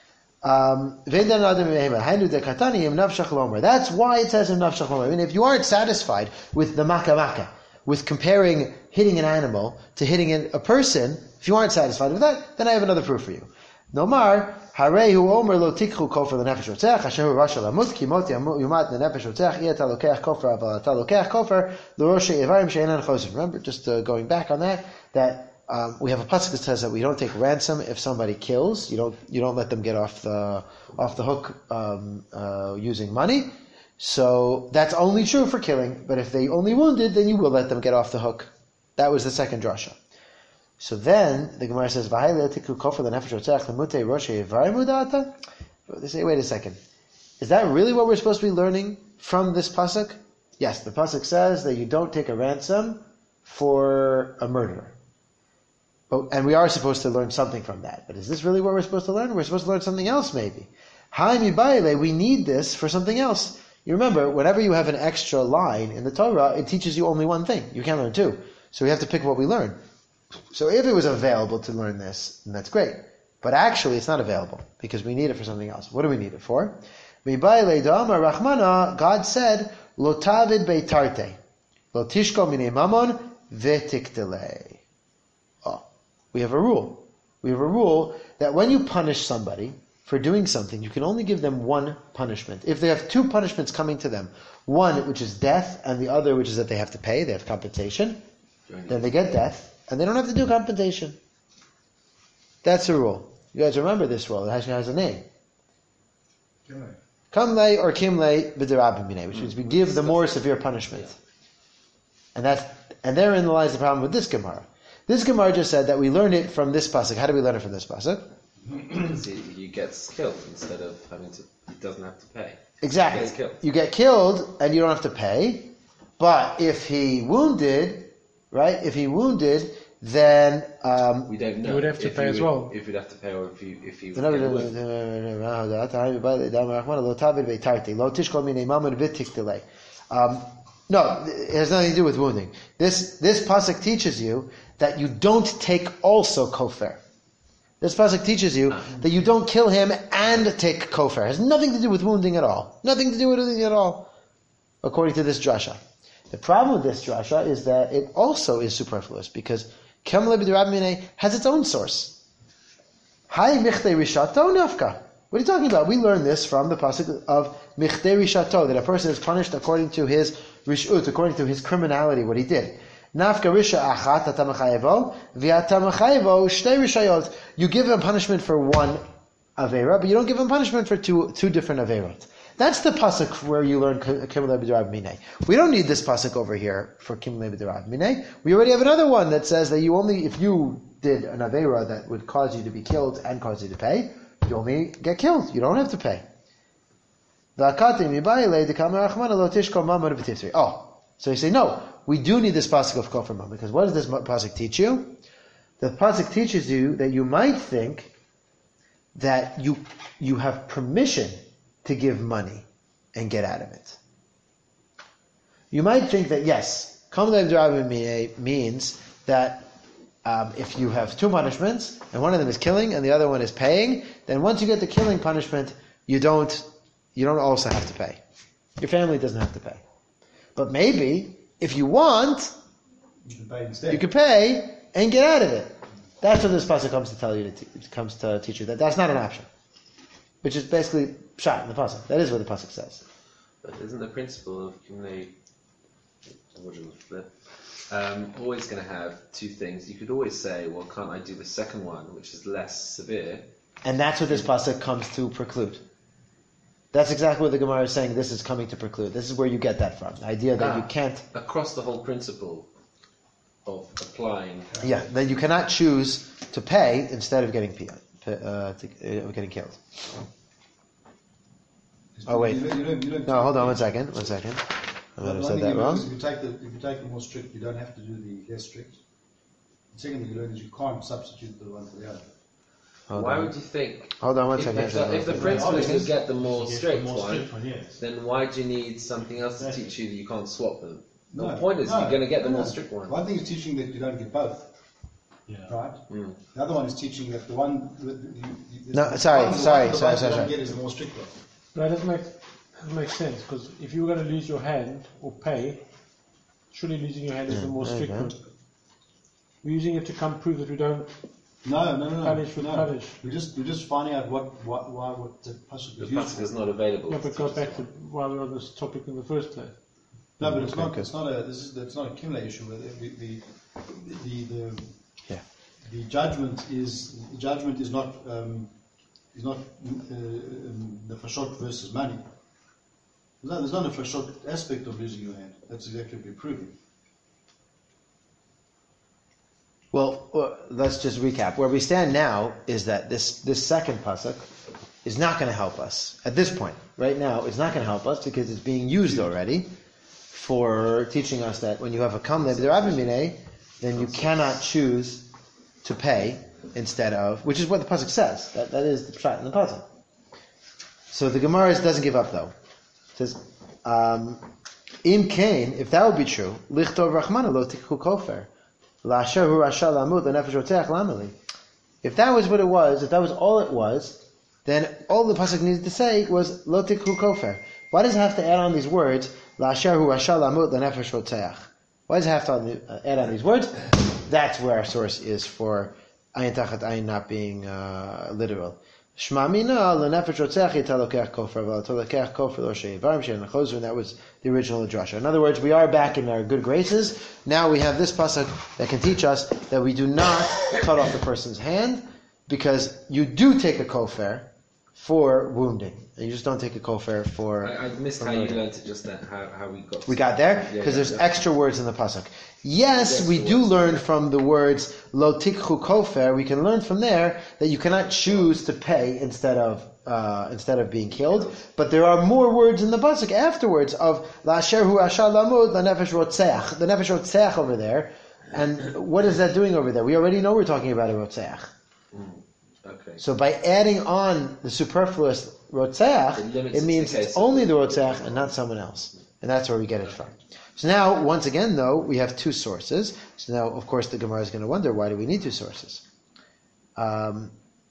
Um, vein danin adam behema. Hainu de katani im nafshach lomer. That's why it says im nafshach lomer. I mean, if you aren't satisfied with the maka maka, with comparing hitting an animal to hitting a person, if you aren't satisfied with that, then I have another proof for you. Nomar, harehu omer lo tikhu kofer lenefesh rotzech, asher rasha lamut, ki moti yumat lenefesh rotzech, iya ta lokech kofer, aval ta lokech kofer, l'roshe evarim she'enan chosin. Remember, just uh, going back on that, that um, we have a pasuk that says that we don't take ransom if somebody kills. You don't, you don't let them get off the off the hook um, uh, using money. So that's only true for killing, but if they only wounded, then you will let them get off the hook. That was the second drasha. So then the Gemara says, they say, wait a second. Is that really what we're supposed to be learning from this pasuk? Yes, the pasuk says that you don't take a ransom for a murderer. But, and we are supposed to learn something from that. But is this really what we're supposed to learn? We're supposed to learn something else maybe. We need this for something else. You remember, whenever you have an extra line in the Torah, it teaches you only one thing. You can't learn two. So we have to pick what we learn. So if it was available to learn this, then that's great. But actually, it's not available, because we need it for something else. What do we need it for? God said, Lo tavid beitarte, lo tishko minei mamon vetiktele. Oh, we have a rule. We have a rule that when you punish somebody for doing something, you can only give them one punishment. If they have two punishments coming to them, one which is death, and the other which is that they have to pay, they have compensation, then they get death, and they don't have to do compensation. That's a rule. You guys remember this rule. It actually has a name. Kamlei or kimlei b'derabimine, which means we give the more severe punishment. And that's, and therein lies the problem with this Gemara. This Gemara just said that we learn it from this pasuk. How do we learn it from this pasuk? Because he, he gets killed instead of having to, he doesn't have to pay. Exactly. He gets killed. You get killed and you don't have to pay. But if he wounded, right? If he wounded, then um, We don't know. You would have to if pay he as would- well. If you'd have to pay or if you if he would no, get no, away. Um, no, it has nothing to do with wounding. This this pasuk teaches you that you don't take also kofar. This pasuk teaches you that you don't kill him and take kofar. It has nothing to do with wounding at all. Nothing to do with wounding at all, according to this drasha. The problem with this drasha is that it also is superfluous because Kemle b'derabimine has its own source. Hai michtei rishato nafka. What are you talking about? We learn this from the pasuk of michtei rishato, that a person is punished according to his rishut, according to his criminality, what he did. Nafka risha achat atamachayevo, v'atamachayevo shtei rishayot. You give him punishment for one avera, but you don't give him punishment for two two different averot. That's the pasuk where you learn Kimlei b'derab minei. We don't need this pasuk over here for Kimlei b'derab minei. We already have another one that says that you only, if you did an avera that would cause you to be killed and cause you to pay, you only get killed. You don't have to pay. Oh, so you say, no, we do need this pasuk of kofar mam, because what does this pasuk teach you? The pasuk teaches you that you might think that you you have permission to give money and get out of it. You might think that, yes, kam lev d'Rabbi means that um, if you have two punishments, and one of them is killing and the other one is paying, then once you get the killing punishment, you don't you don't also have to pay. Your family doesn't have to pay. But maybe, if you want, You can pay instead. you can pay and get out of it. That's what this pasuk comes to tell you, to te- comes to teach you, that that's not an option. Which is basically shot in the pasuk. That is what the pasuk says. But isn't the principle of Kimnei um, always going to have two things? You could always say, well, can't I do the second one, which is less severe? And that's what this pasuk comes to preclude. That's exactly what the Gemara is saying. This is coming to preclude. This is where you get that from. The idea that Ah, you can't, across the whole principle of applying. yeah, that you cannot choose to pay instead of getting pi- uh, to, uh, getting killed. Oh, wait. You don't, you don't, you don't No, hold on one second. One second. I might The have one said thing that you learn wrong. is if you take the if you take the more strict, you don't have to do the less strict. The second thing you learn is you can't substitute the one for the other. Hold Why on. would you think? Hold on one If, second. if, the, if the principle is to get the more Yes, the strict more one, strict one, yes. then why do you need something else to Exactly. teach you that you can't swap them? The No, whole point is no, you're going to get the no, more no. strict one. One thing is teaching that you don't get both, Yeah. right? Mm. The other one is teaching that the one. that you, you, No, the sorry, one- the sorry, one, the sorry, one sorry, you sorry. don't get is the more strict one. No, it doesn't make, doesn't make sense, because if you were going to lose your hand or pay, surely losing your hand is the more there you strict go. one. We're using it to come prove that we don't No, no, no, no. punish with no. punish. We're just we're just finding out what what why what the pasuk The is used pasuk for. is not available. Yeah, but go back to why we're on this topic in the first place. No, but it's Okay, not. good. It's not a. This is. It's not a Kimle issue. The the the, the, the, Yeah. the judgment is the judgment is not um, is not uh, um, the fashot versus money. There's not, there's not a fashot aspect of losing your hand. That's exactly what we're proving. Well, uh, let's just recap. Where we stand now is that this, this second pasuk is not going to help us. At this point, right now, it's not going to help us because it's being used already for teaching us that when you have a kamle b'derabimine, then you cannot choose to pay instead of, which is what the pasuk says. That, that is the pshat in the pasuk. So the Gemara doesn't give up though. It says, um, Im kain, if that would be true, lichtov rachmana lo tikhu kofer. If that was what it was, if that was all it was, then all the pasuk needed to say was lo tikhu kofer. Why does it have to add on these words? Why does it have to add on these words? That's where our source is for ayin tachat ayin not being uh, literal. Shma mina lenefesh rotzeach yitalokech kofer v'atalokech kofer lo she'ivarim she'en lechozu, and that was the original drasha. In other words, we are back in our good graces. Now we have this pasuk that can teach us that we do not cut off the person's hand, because you do take a kofer for wounding, and you just don't take a kofer for. I, I missed for how you murder. learned it just then, how, how we got We got there Yeah, because yeah, there's yeah. extra words in the pasuk. Yes, Yes, we there do was. learn from the words lo tikhu kofer. We can learn from there that you cannot choose to pay instead of uh, instead of being killed. But there are more words in the pasuk afterwards of la'asher hu ashal lamud lanefesh rotzeach. The nefesh rotzeach over there, and what is that doing over there? We already know we're talking about a rotzeach. Okay. So by adding on the superfluous rotzeach, It limits it it to means the it's case of- only the rotzeach and not someone else. And that's where we get it from. So now, once again, though, we have two sources. So now, of course, the Gemara is going to wonder, why do we need two sources? Um,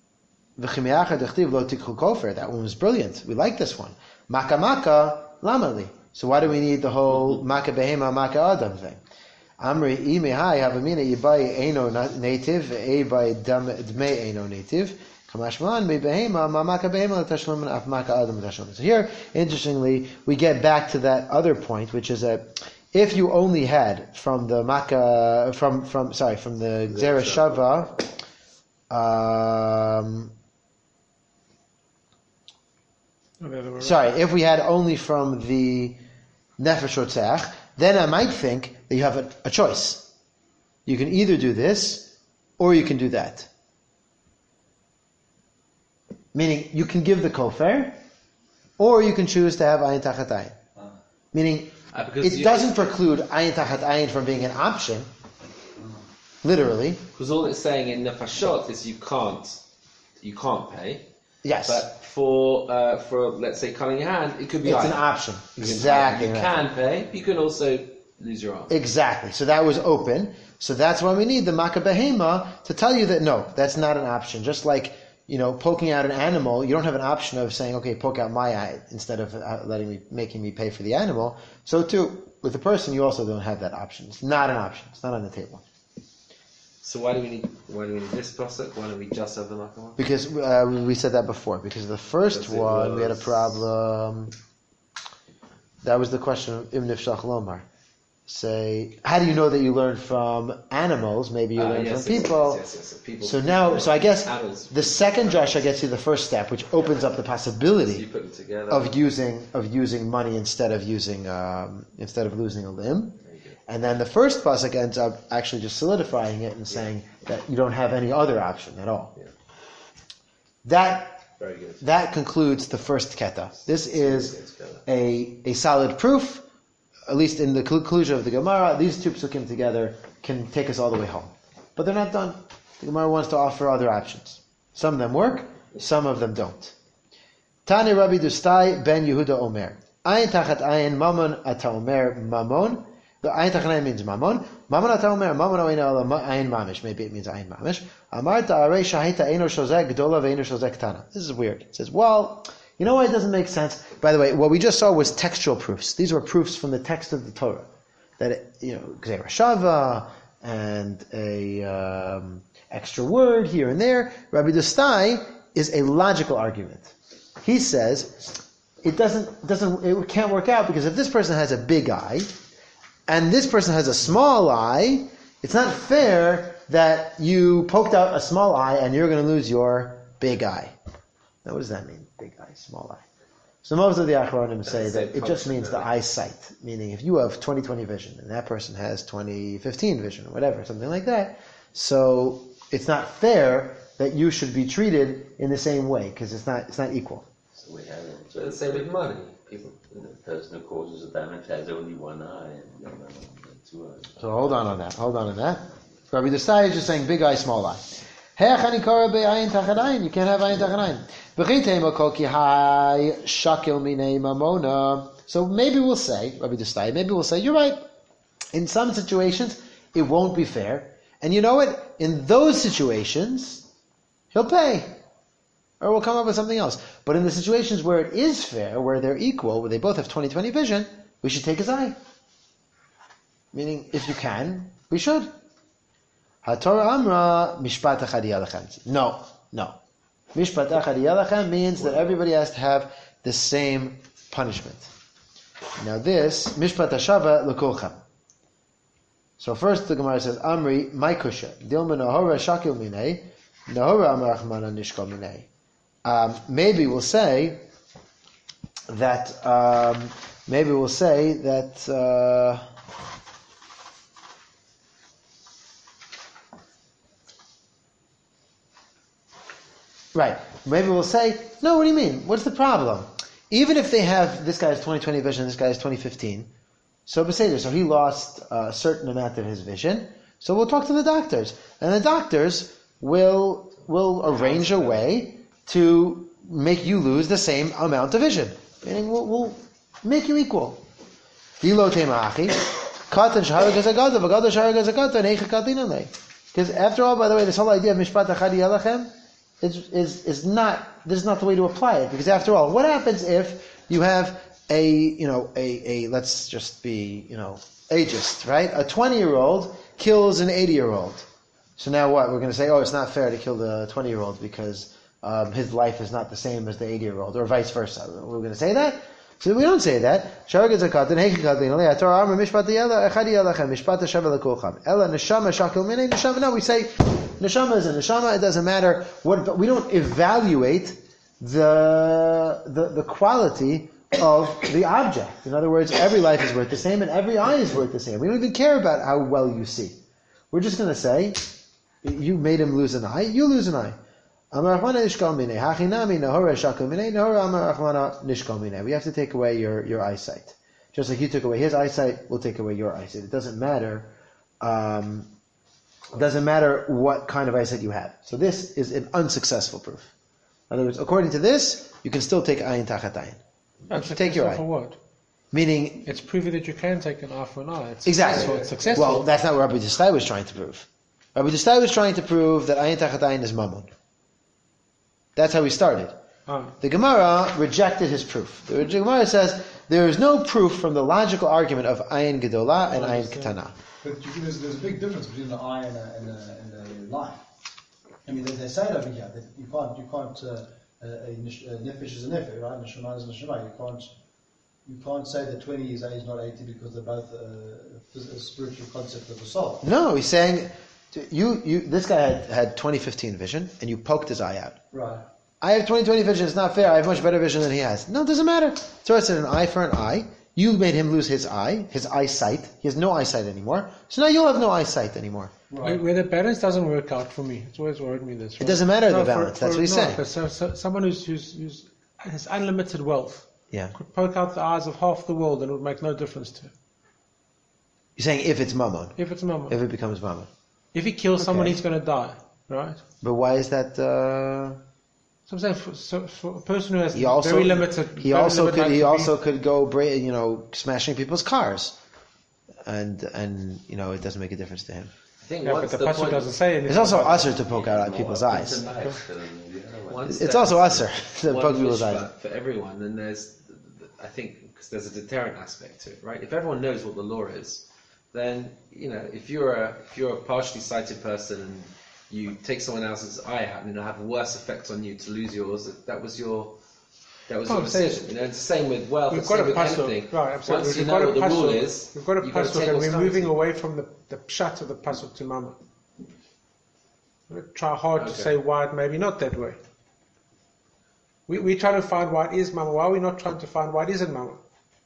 that one was brilliant. We like this one. Maka maka lamali. So why do we need the whole maka behema, maka adam thing? Amri imehai havamina yibai eno native, e by dme eno native. Kamashman me behema, ma maka behema l'tashlumin af maka adam l'tashlumin. So here, interestingly, we get back to that other point, which is that if you only had from the maka, from from sorry, from the Gzera Shava, um, sorry, if we had only from the Nefesh Rotzeach, then I might think that you have a, a choice. You can either do this, or you can do that. Meaning, you can give the kofer, or you can choose to have ayin tachat ayin. Meaning, Uh, because it you- doesn't preclude ayin tachat ayin from being an option, literally. Because all it's saying in nefashot is you can't, you can't pay. Yes, But for uh, for let's say cutting your hand, it could be it's either. an option. You can- Exactly. You right. can pay. You can also lose your arm. Exactly. So that was open. So that's why we need the makabehema to tell you that no, that's not an option. Just like, you know, poking out an animal, you don't have an option of saying, okay, poke out my eye instead of uh, letting me, making me pay for the animal. So too, with the person, you also don't have that option. It's not an option. It's not on the table. So why do we need why do we need this pasuk? Why don't we just have the makama? Because uh, we said that before. Because the first Because it one, we had a was- problem. That was the question of Ibn Ifshach Lomar. Say, how do you know that you learned from animals? Maybe you Uh, learned yes, from yes, people. Yes, yes, yes. So, people So now, so I guess Animals. the second drasha gets you the first step, which opens up the So you possibility put them together. of using of using money instead of using um, instead of losing a limb. Very good. And then the first pasuk ends up actually just solidifying it and saying that you don't have any other option at all. Yeah. That Very good. that concludes the first keta. This is It's together. a a solid proof, at least in the conclusion of the Gemara. These two psukim together can take us all the way home, but they're not done. The Gemara wants to offer other options. Some of them work, some of them don't. Tani Rabbi Dustai ben Yehuda Omer. Ayin tachat ayin mamon ata omer mamon. The ayin tachat ayin means mamon. Mamon ata omer mamon oina ayin mamish. Maybe it means ayin mamish. Amarta arei shahita eino shozek gdola ve'eino shozek tana. This is weird. It says, well, you know why it doesn't make sense? By the way, what we just saw was textual proofs. These were proofs from the text of the Torah. That, it, you know, Gzeira Shava and a um, extra word here and there. Rabbi Dustai is a logical argument. He says it doesn't doesn't it can't work out because if this person has a big eye and this person has a small eye, it's not fair that you poked out a small eye and you're going to lose your big eye. Now, what does that mean? Big eye, small eye. So most of the Achronim say That's the that it just means the functionality. eyesight, meaning if you have twenty twenty vision and that person has twenty fifteen vision or whatever, something like that, so it's not fair that you should be treated in the same way because it's not it's not equal. So we have it. So the same with money. People. The person who causes the damage has only one eye and the other one has two eyes. So hold on on that. Hold on on that. Rabbi Desai is just saying big eye, small eye. You can't have ayin tachat ayin. V'chitema kol ki hai shakil minei mamona. So maybe we'll say, Rabbi Desai, maybe we'll say, you're right. In some situations, it won't be fair. And you know what? In those situations, he'll pay. Or we'll come up with something else. But in the situations where it is fair, where they're equal, where they both have twenty twenty vision, we should take his eye. Meaning, if you can, we should. HaTorah Amra Mishpat Echad Yalachem. No, no. Mishpat Echad Yalachem means that everybody has to have the same punishment. Now this, Mishpat Hashava L'Kulchem. So first the Gemara says, Amri, my kusha, Dilma Nahora Shakil Minei, Nahora Amar Achmana Nishkal Minei. Um, maybe we'll say that, um, maybe we'll say that, uh, right. Maybe we'll say, no, what do you mean? What's the problem? Even if they have, this guy has twenty twenty vision, this guy has twenty fifteen, so Beseder, so he lost a certain amount of his vision, so we'll talk to the doctors. And the doctors will will arrange a way to make you lose the same amount of vision. Meaning we'll, we'll make you equal. Because after all, by the way, this whole idea of Mishpat Echad Yalachem is, is, is not, this is not the way to apply it. Because after all, what happens if you have a, you know, a, a let's just be, you know, ageist, right? A twenty-year-old kills an eighty-year-old. So now what? We're going to say, oh, it's not fair to kill the twenty-year-old because um, his life is not the same as the eighty-year-old, or vice versa. We're going to say that? So we don't say that. Torah Amar Mishpat Echad Yalachem Mishpat Hashava L'Kulchem. Ela Neshama Shakil Minei Neshama. No, we say Neshama is a Neshama. It doesn't matter what. We don't evaluate the the the quality of the object. In other words, every life is worth the same, and every eye is worth the same. We don't even care about how well you see. We're just going to say, you made him lose an eye, you lose an eye. Amar Rachmana nishkal minei. Hachinami nahora shakal minei. Nahora Amar Rachmana nishkal minei. We have to take away your, your eyesight. Just like you took away his eyesight, we'll take away your eyesight. It doesn't matter. Um, it doesn't matter what kind of eyesight you have. So this is an unsuccessful proof. In other words, according to this, you can still take ayin tachat ayin. Unsuccessful Take your eye. for what? Meaning, It's proving that you can take an eye for an eye. It's exactly. successful. It's successful. Well, that's not what Rabbi Distai was trying to prove. Rabbi Distai was trying to prove that ayin tachat ayin is mammon. That's how he started. Ah. The Gemara rejected his proof. The Gemara says there is no proof from the logical argument of ayin gedola and ayin ketana. But you, there's, there's a big difference between an eye and a, and a, and a line. I mean, they, they say it over here that you can't, you can't, uh, a, a nefesh is a nefesh, right? Neshama is a neshama. You can't, you can't say that twenty is A is not eighty because they're both a, a spiritual concept of the soul. No, he's saying, you, you, this guy had, had twenty fifteen vision, and you poked his eye out. Right. I have twenty twenty vision, it's not fair, I have much better vision than he has. No, it doesn't matter. So it's an eye for an eye. You made him lose his eye, his eyesight. He has no eyesight anymore. So now you'll have no eyesight anymore. Right. Where the balance doesn't work out for me. It's always worried me this. It doesn't matter No, the for- balance, that's for- what he's no, saying. but So, so someone who's, who's, who's has unlimited wealth Yeah. could poke out the eyes of half the world and it would make no difference to him. You're saying if it's mammon, If it's mammon. if If, it becomes mammon. he kills someone, Okay. he's going to die, right? But why is that, uh, So I'm saying for, so, for a person who has he also, very limited... he very also limited could, he life to also be- could go, bra- you know, smashing people's cars. And, and, you know, it doesn't make a difference to him. I think Yeah, but once the the pasuk point, doesn't say anything. It's also about usher to poke out people's More eyes. it's a knife than the other one. once It's that- also usher to one poke people's mishpat eyes. for everyone, then there's, I think, because there's a deterrent aspect to it, right? If everyone knows what the law is, then you know, if you're a if you're a partially sighted person and you take someone else's eye out, and it'll have a worse effect on you to lose yours. That was your that was Oh, your I'm saying- decision. You know, it's the same with wealth. We've it's got the a same with pasuk, anything. right? Absolutely. Once you We've know got what a the rule pasuk. is, We've got a you've got to pasuk, take and what's we're coming moving to you. away from the the pshat of the pasuk to mama. We try hard to Okay. say why it maybe not that way. We we try to find why it is mama. Why are we not trying to find why it isn't mama?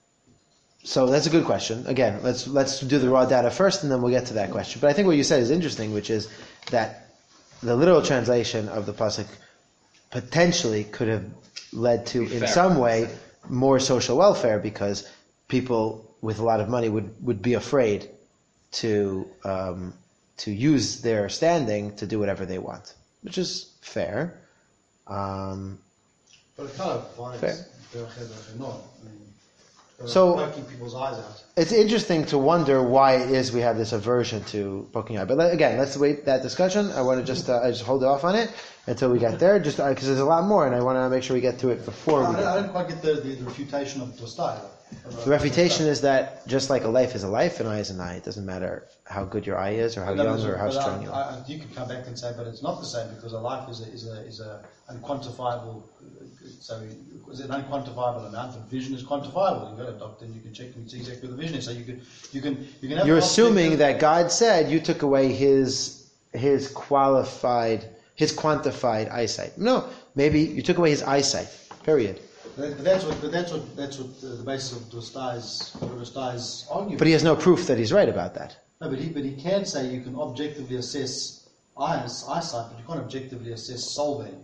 So that's a good question. Again, let's let's do the raw data first, and then we'll get to that question. But I think what you said is interesting, which is that the literal translation of the pasuk potentially could have led to, Be in fair, some I'd way, say. more social welfare because people with a lot of money would, would be afraid to um, to use their standing to do whatever they want, which is fair. Um, But it kind of finds Fair. I mean, uh, So- poking people's eyes out. It's interesting to wonder why it is we have this aversion to poking eye. But let- again, let's wait that discussion. I want to just uh, I just hold off on it until we get there, just because there's a lot more, and I want to make sure we get to it before I we don't, get I there. don't quite get the, the, the refutation of Tostai. The refutation is that just like a life is a life, an eye is an eye. It doesn't matter how good your eye is, or how young, or how strong you are. I, I, you could come back and say, but it's not the same because a life is a is a is a unquantifiable. So is an unquantifiable amount of vision is quantifiable. You go to a doctor and you can check and see exactly what the vision is. So you can you can you can have. You're an assuming objective- that God said you took away his his qualified, his quantified eyesight. No, maybe you took away his eyesight. Period. But that's what. But that's what. That's what uh, the basis of Dostai's Dostai's argument. But he has no proof that he's right about that. No, but he but he can say you can objectively assess eyes eyesight, but you can't objectively assess soul value.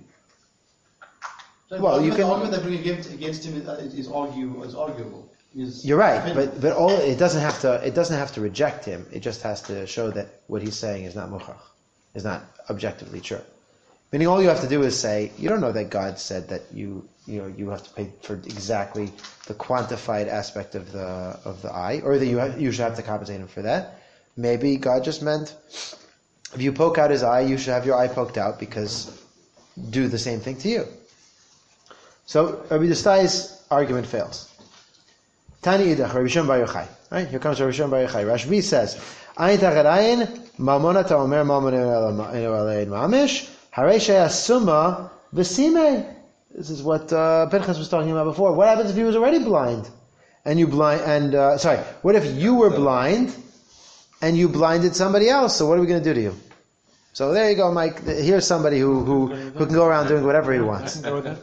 So Well, the you argument, can- the argument they bring against, against him is, uh, is argue is arguable. Is You're right, defendable. but but all it doesn't have to it doesn't have to reject him. It just has to show that what he's saying is not muchach, is not objectively true. Meaning, all you have to do is say you don't know that God said that you you know you have to pay for exactly the quantified aspect of the of the eye, or that you have, you should have to compensate him for that. Maybe God just meant if you poke out his eye, you should have your eye poked out because do the same thing to you. So Rabbi Dostai's argument fails. Tani idach, Rabbi Shimon Bar Yochai. Right? Here comes Rabbi Shimon Bar Yochai. Rashbi says, Ayin tachat ayin, mamona ta'omer mamon enu alein mamish, harei she'asuma v'simei. This is what uh, Pinchas was talking about before. What happens if he was already blind? And you blind, and, uh, sorry, what if you were blind, and you blinded somebody else? So what are we going to do to you? So there you go, Mike. Here's somebody who, who, who can go around doing whatever he wants.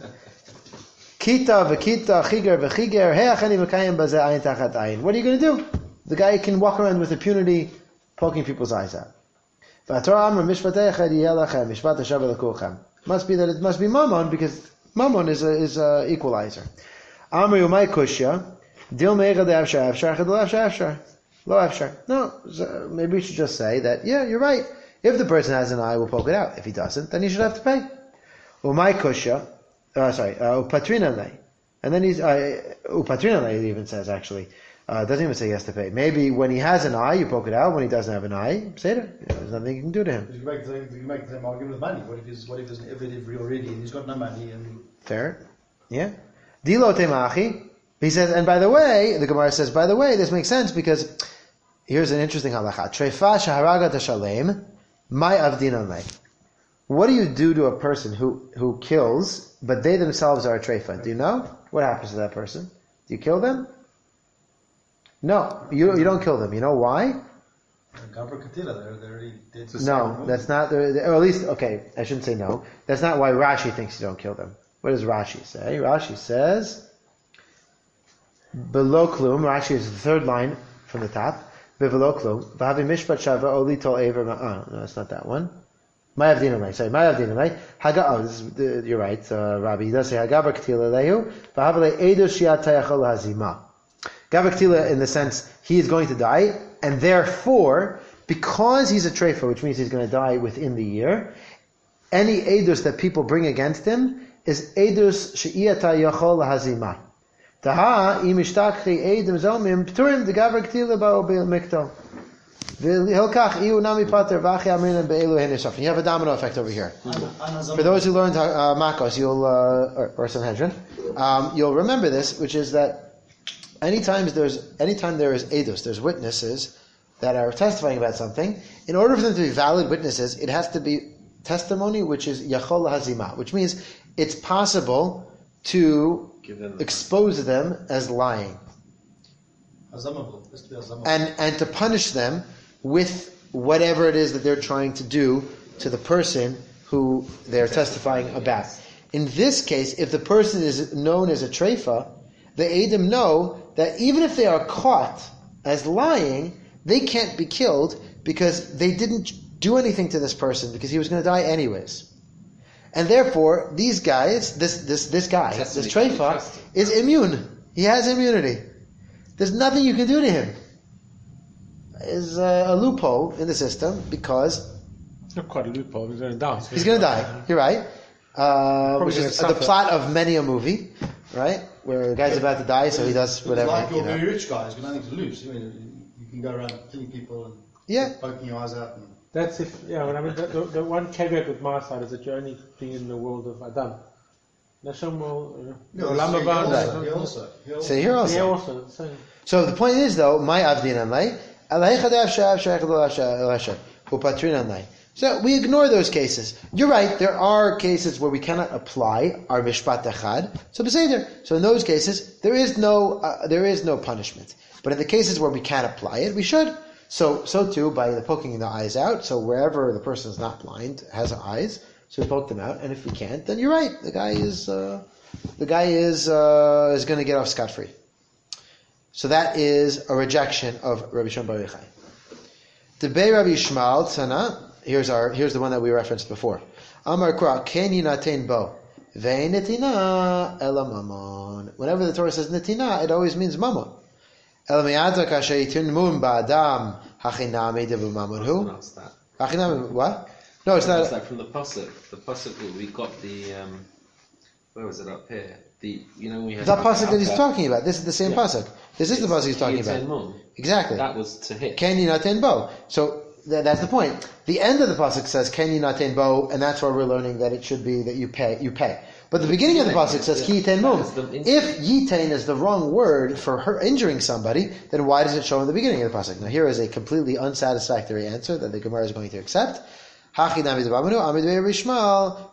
Kita v'kita chiger v'chiger he'achani mekayim bazeh ayin tachat ayin. What are you going to do? The guy can walk around with impunity, poking people's eyes out. V'atorah amar mishpat echad yeh lachem, mishpat hashav elakuchem. Must be that it must be mammon because mammon is a is a equalizer. Amri umay kushya dil me'echad afshar afshar chad lo afshar afshar lo afshar. No, so maybe we should just say that. Yeah, you're right. If the person has an eye, we'll poke it out. If he doesn't, then he should have to pay. Umay kushya, uh, sorry, upatrina lei, and then he's uh, upatrina lei. It even says actually. Uh, doesn't even say he has to pay. Maybe when he has an eye, you poke it out. When he doesn't have an eye, say it. You know, there's nothing you can do to him. You make the, you make the same argument with money. What if he's what if he's an Eved Ivri already and he's got no money and Fair, yeah. Dilo temachi. He says, and by the way, the Gemara says, by the way, this makes sense because here's an interesting halacha. Treifa shaharaga tashalem, my avdinan lei. What do you do to a person who who kills, but they themselves are a treifa? Do you know what happens to that person? Do you kill them? No, you you don't kill them. You know why? Gabra Katila, they're they're already dead. No, that's not. Or at least, okay, I shouldn't say no. That's not why Rashi thinks you don't kill them. What does Rashi say? Rashi says below klum. Rashi is the third line from the top. Below klum. V'havi mishpat shava oli tol aver. Oh, no, that's not that one. Ma'avdinamai. Sorry, Ma'avdinamai. Haga. Oh, this is, uh, you're right, uh, Rabbi. He does say Hagabra Katila lehu. V'havale edu shiat tayachol hazima. Gavaktila, in the sense, he is going to die, and therefore, because he's a treifa, which means he's going to die within the year, any edus that people bring against him is edus she'iyata yachol hazima. Taha imishtachri edim zomim pturim de gavaktila ba'o mikto. V'hilkach iu nami pater v'achi amrinan be'elu henisaf. You have a domino effect over here. For those who learned uh, Makos, you'll uh, or, or Sanhedrin, um, you'll remember this, which is that Anytime there's, anytime there is edus, there's witnesses that are testifying about something. In order for them to be valid witnesses, it has to be testimony which is yachol hazima, which means it's possible to them expose them as lying, and and to punish them with whatever it is that they're trying to do to the person who they're testifying about. In this case, if the person is known as a treifa, the Edom know that even if they are caught as lying, they can't be killed because they didn't do anything to this person because he was going to die anyways. And therefore, these guys, this this this guy, this treifa, is immune. He has immunity. There's nothing you can do to him. There's a, a loophole in the system because it's not quite a loophole. He's going to die. He's going to die. You're right. Uh, which is the plot of many a movie, right? Where the guy's about to die, so he does whatever. It's like you're you know. very rich guys, you've got nothing to lose. You, mean, you can go around killing people and yeah. poking your eyes out. And That's if, yeah, well, I mean, the, the, the one caveat with my side is that you're only being in the world of Adam. Nasham will, no, Olam he Haba, also, no, he also, he also. So here also. Yeah, also. So, So the point is, though, my avdin anlay, alaychad afshar afshar afshar afshar upatrin anlay. So we ignore those cases. You're right. There are cases where we cannot apply our mishpat echad. So beseder. So in those cases, there is no uh, there is no punishment. But in the cases where we can apply it, we should. So so too by the poking the eyes out. So wherever the person is not blind has eyes, so we poke them out. And if we can't, then you're right. The guy is uh, the guy is uh, is going to get off scot free. So that is a rejection of Rabbi Shimon Bar Yochai. Debei Rabbi Yishmael Tzana. Here's our here's the one that we referenced before. Amar Kra Ken Yinatein Bo Vein Netina Ela Mamon. Whenever the Torah says Netina, it always means Mamon. Ela Miyata Kashayitin Mum Ba'adam Hachinami Devu Mamon. Who? Hachinami what? No, it's not. It's like from the pasuk. The pasuk we got the um, where was it up here? The you know we had that pasuk that he's talking about. This is the same yeah. pasuk. This is it's the pasuk he's talking about. Mum. Exactly. That was to hit. Ken Yinatein Bo. So th- that's the point. The end of the pasuk says Ken Yinatein Bo, and that's where we're learning that it should be that you pay. You pay. But the beginning of the pasuk says Ki Yitain Mum. If Yitain is the wrong word for her injuring somebody, then why does it show in the beginning of the pasuk? Now here is a completely unsatisfactory answer that the Gemara is going to accept. Hachi Nami D'Bamanu Amid Ve'Rishmal.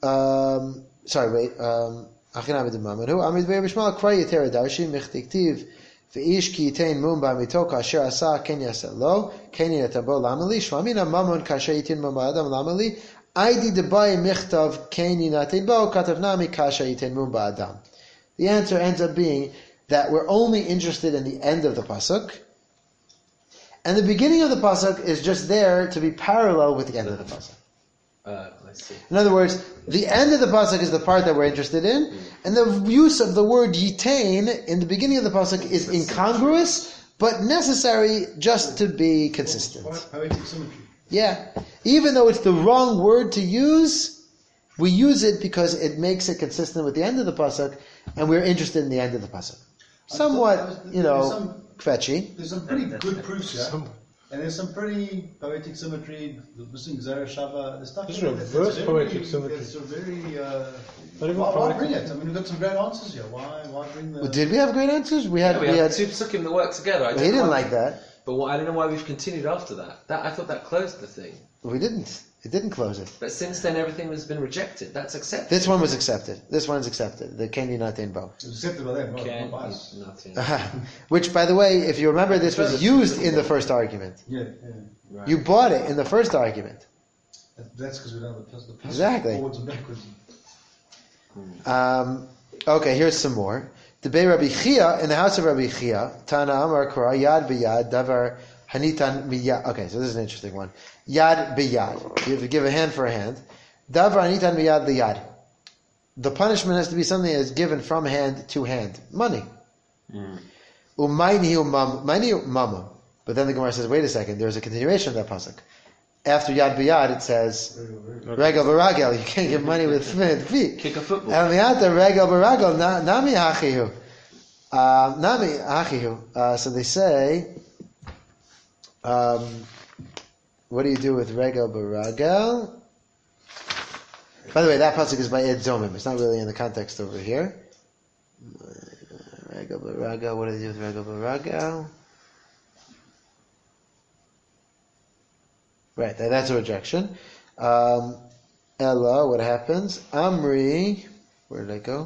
Um, sorry, wait. Um, Achinami D'Mamanu Amid Ve'Rishmal Kray Yitera Darshi Michtiktiv Ve'ish Ki Yitain Mum Ba'Mito Kasher Asa Ken Yaseh Lo Ken Yitain Bo Lamali Shmamina Mamon Kasher Yitain Mum Ba'Adam Lamali Aidi Debai Michtav Ken Yinatein Bo Katav Nami Kasher Yitain Mum Ba'Adam. The answer ends up being that we're only interested in the end of the pasuk, and the beginning of the pasuk is just there to be parallel with the end of the pasuk. Uh, I see. In other words, the end of the pasuk is the part that we're interested in, and the use of the word yitain in the beginning of the pasuk is incongruous, but necessary just to be consistent. Poetic symmetry. Yeah. Even though it's the wrong word to use, we use it because it makes it consistent with the end of the pasuk, and we're interested in the end of the pasuk. Somewhat, you know, kvetchy. There's some pretty good proofs here. And there's some pretty poetic symmetry, the missing Zara Shava, the stuff. This is that- reverse that's very- poetic symmetry. It's a very, uh, Not even why, why poetic. bring it? I mean, we've got some great answers here. Why, why bring the... Did we have great answers? We had. Yeah, we, we had had. two psukim that work together. I He don't know didn't why- like that. But what, I don't know why we've continued after that. That I thought that closed the thing. We didn't. It didn't close it. But since then, everything has been rejected. That's accepted. This one was accepted. This one's accepted. The Ken Yunatin Bo. It was accepted by them, not, Can not by us. nothing. Which, by the way, if you remember, this was used in the first argument. Yeah, yeah. Right. You bought it in the first argument. That, that's because we don't have the plus, the plus Exactly. forwards and backwards. Um, okay, here's some more. The Bei Rabbi Chia, in the house of Rabbi Chia, Tana Amar Kora Yad B'Yad Davar Hanitan Miyad. Okay, so this is an interesting one. Yad B'Yad. You give a hand for a hand. Davar Hanitan Miyad L'Yad. The punishment has to be something that is given from hand to hand. Money. Umayni umam, mayni umam. But then the Gemara says, wait a second, there's a continuation of that pasuk. After Yad B'Yad, it says, Regel B'Ragel. You can't give money with feet. Kick a football. El Miata Regel B'Ragel, na- Nami Hachihu. Uh, Nami Hachihu. Uh, So they say, um, what do you do with Regel B'Ragel? By the way, that pasuk is by Ed Zomim. It's not really in the context over here. Regel B'Ragel, what do they do with Regel B'Ragel? Right, that- that's a rejection. Um, Ella, what happens? Amri, where did I go?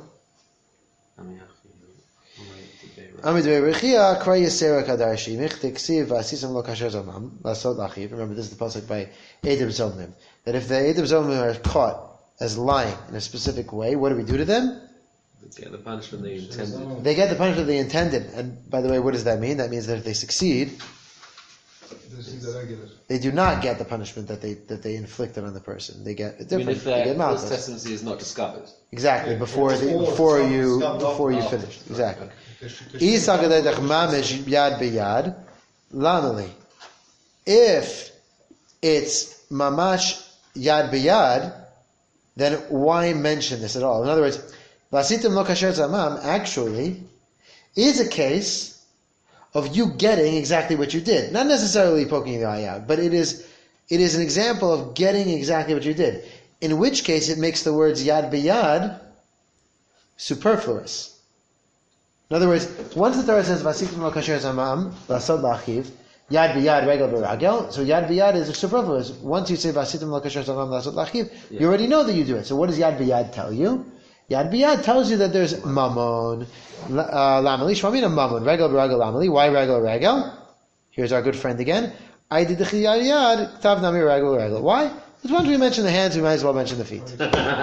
Amri Dvei Rechia, Kra Yisera Kadarshi, Mich Tiksiv, Vasisam Lo Kasher Zomam, Lasot Lachiv. Remember, this is the pasuk by Edom Zomim. That if the Edom Zomim are caught as lying in a specific way, what do we do to them? Get the punishment they intended. They get the punishment they intended. And by the way, what does that mean? That means that if they succeed, Those things, I don't get it. they do not get the punishment that they that they inflicted on the person. They get a I mean, different. if They their get false malchus. testimony is not discovered. Exactly, before the, Or before some- you some before you after. finished. Exactly. Okay. Isakadetach mamish yad b'yad lamali. If it's mamash yad b'yad, then why mention this at all? In other words, vasitim lo kasher zamam actually is a case of you getting exactly what you did. Not necessarily poking the eye out, but it is it is an example of getting exactly what you did. In which case it makes the words yad b'yad superfluous. In other words, once the Torah says vasitim lo kasher zamam lasod lachiv yad b'yad regel b'ragel, so yad b'yad is superfluous. Once you say vasitim lo kasher zamam lasod lachiv, you already know that you do it. So what does yad b'yad tell you? Yad b'yad tells you that there's mamon. Lamali shmamina mamon regel b'ragel lamali. Why regel regel? Here's our good friend again. I did the yad yad tav nami regel regel. Why? Because once we mention the hands, we might as well mention the feet.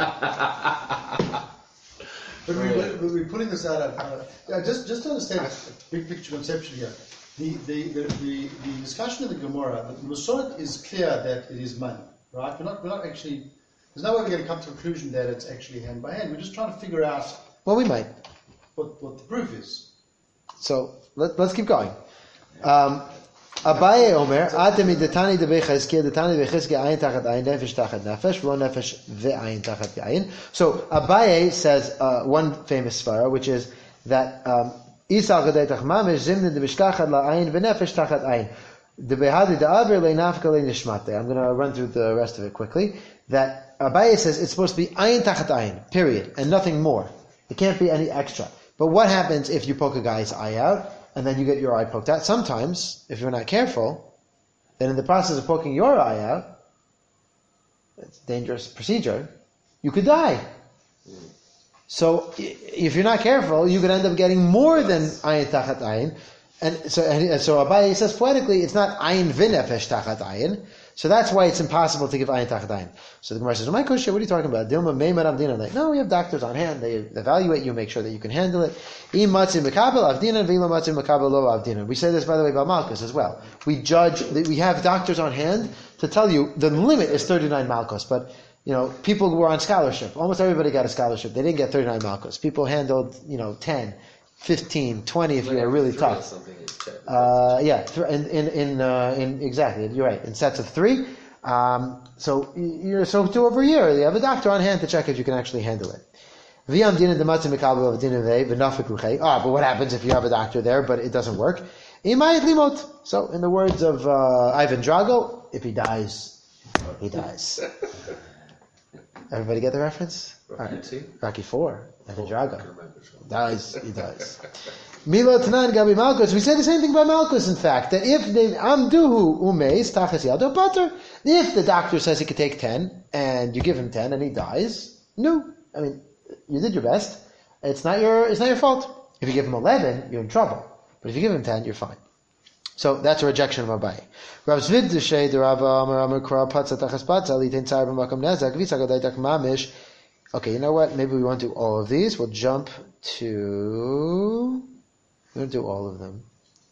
But we, we, we're putting this out. Uh, yeah, just just to understand big picture conception here. The the, the, the, the discussion of the Gemara, the Masoret is clear that it is money, right? We're not we're not actually. There's no way we're going to come to the conclusion that it's actually hand by hand. We're just trying to figure out Well, we might. what, what the proof is. So let, let's keep going. Um, Abaye Omer, Atemi detani de becheskia, detani becheskia ayin tachat ayin, nefesh tachat nefesh, v'lo nefesh ve'ayin tachat ve'ayin. So Abaye says uh, one famous svara, which is that um, Isal gadei tachmamish zimne de bishkachad la'ayin v'nefesh tachat ayin. De behadi de aver le'nafka le'nishmate. I'm going to run through the rest of it quickly. That Abaye says it's supposed to be ayin tachat ayin, period, and nothing more. It can't be any extra. But what happens if you poke a guy's eye out, and then you get your eye poked out? Sometimes, if you're not careful, then in the process of poking your eye out, it's a dangerous procedure, you could die. So, i- if you're not careful, you could end up getting more than ayin tachat ayin. And so, and so Abaye says poetically, it's not ayin v'nefesh tachat ayin. So that's why it's impossible to give ayin tachat ayin. So the Gemara says, "My question, what are you talking about? Dilma meimer avdina." Like, no, we have doctors on hand. They evaluate you, make sure that you can handle it. Im matzim mekabel avdina, v'ilo matzim mekabel lo avdina. We say this, by the way, about Malchus as well. We judge that we have doctors on hand to tell you the limit is thirty-nine Malchus, but you know, people were on scholarship. Almost everybody got a scholarship. They didn't get thirty-nine malchus. People handled, you know, ten, fifteen, twenty if you were really Three or tough. something is checked. Uh, yeah, th- in in in, uh, in exactly. You're right. In sets of three. Um, so you're so two over a year. You have a doctor on hand to check if you can actually handle it. Ah, but what happens if you have a doctor there, but it doesn't work? So, in the words of uh, Ivan Drago, if he dies, he dies. Everybody get the reference? Rocky All right. two? Rocky four. Ivan Drago. I remember, Sean. Dies, he dies. Milo Tanan Gabi Malchus. We say the same thing about Malchus, in fact, that if they amduhu umeis tachas yado pater, if the doctor says he could take ten, and you give him ten and he dies, no. I mean, you did your best. It's not your, it's not your fault. If you give him eleven, you're in trouble. But if you give him ten, you're fine. So that's a rejection of Abaye. Rav Zvid Deshay, the Rav Amar Amar Kra Patza Tachas Patza, Litin Tzar B'Makam Nezak, Visagadaitak Mamish. Okay, you know what? Maybe we won't do all of these. We'll jump to... We're going to do all of them.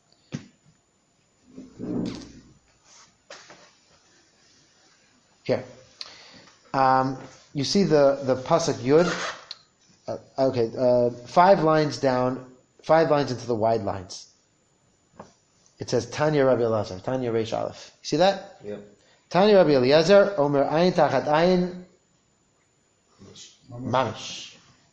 Here. Um, you see the, the Pasuk Yud? Uh, okay, uh, five lines down, five lines into the wide lines. It says Tanya Rabbi Elazar, Tanya Reish Aleph. You see that? Yep. Tanya Rabbi Eliezer, Omer Ayin Tachat Ayin, Mamish.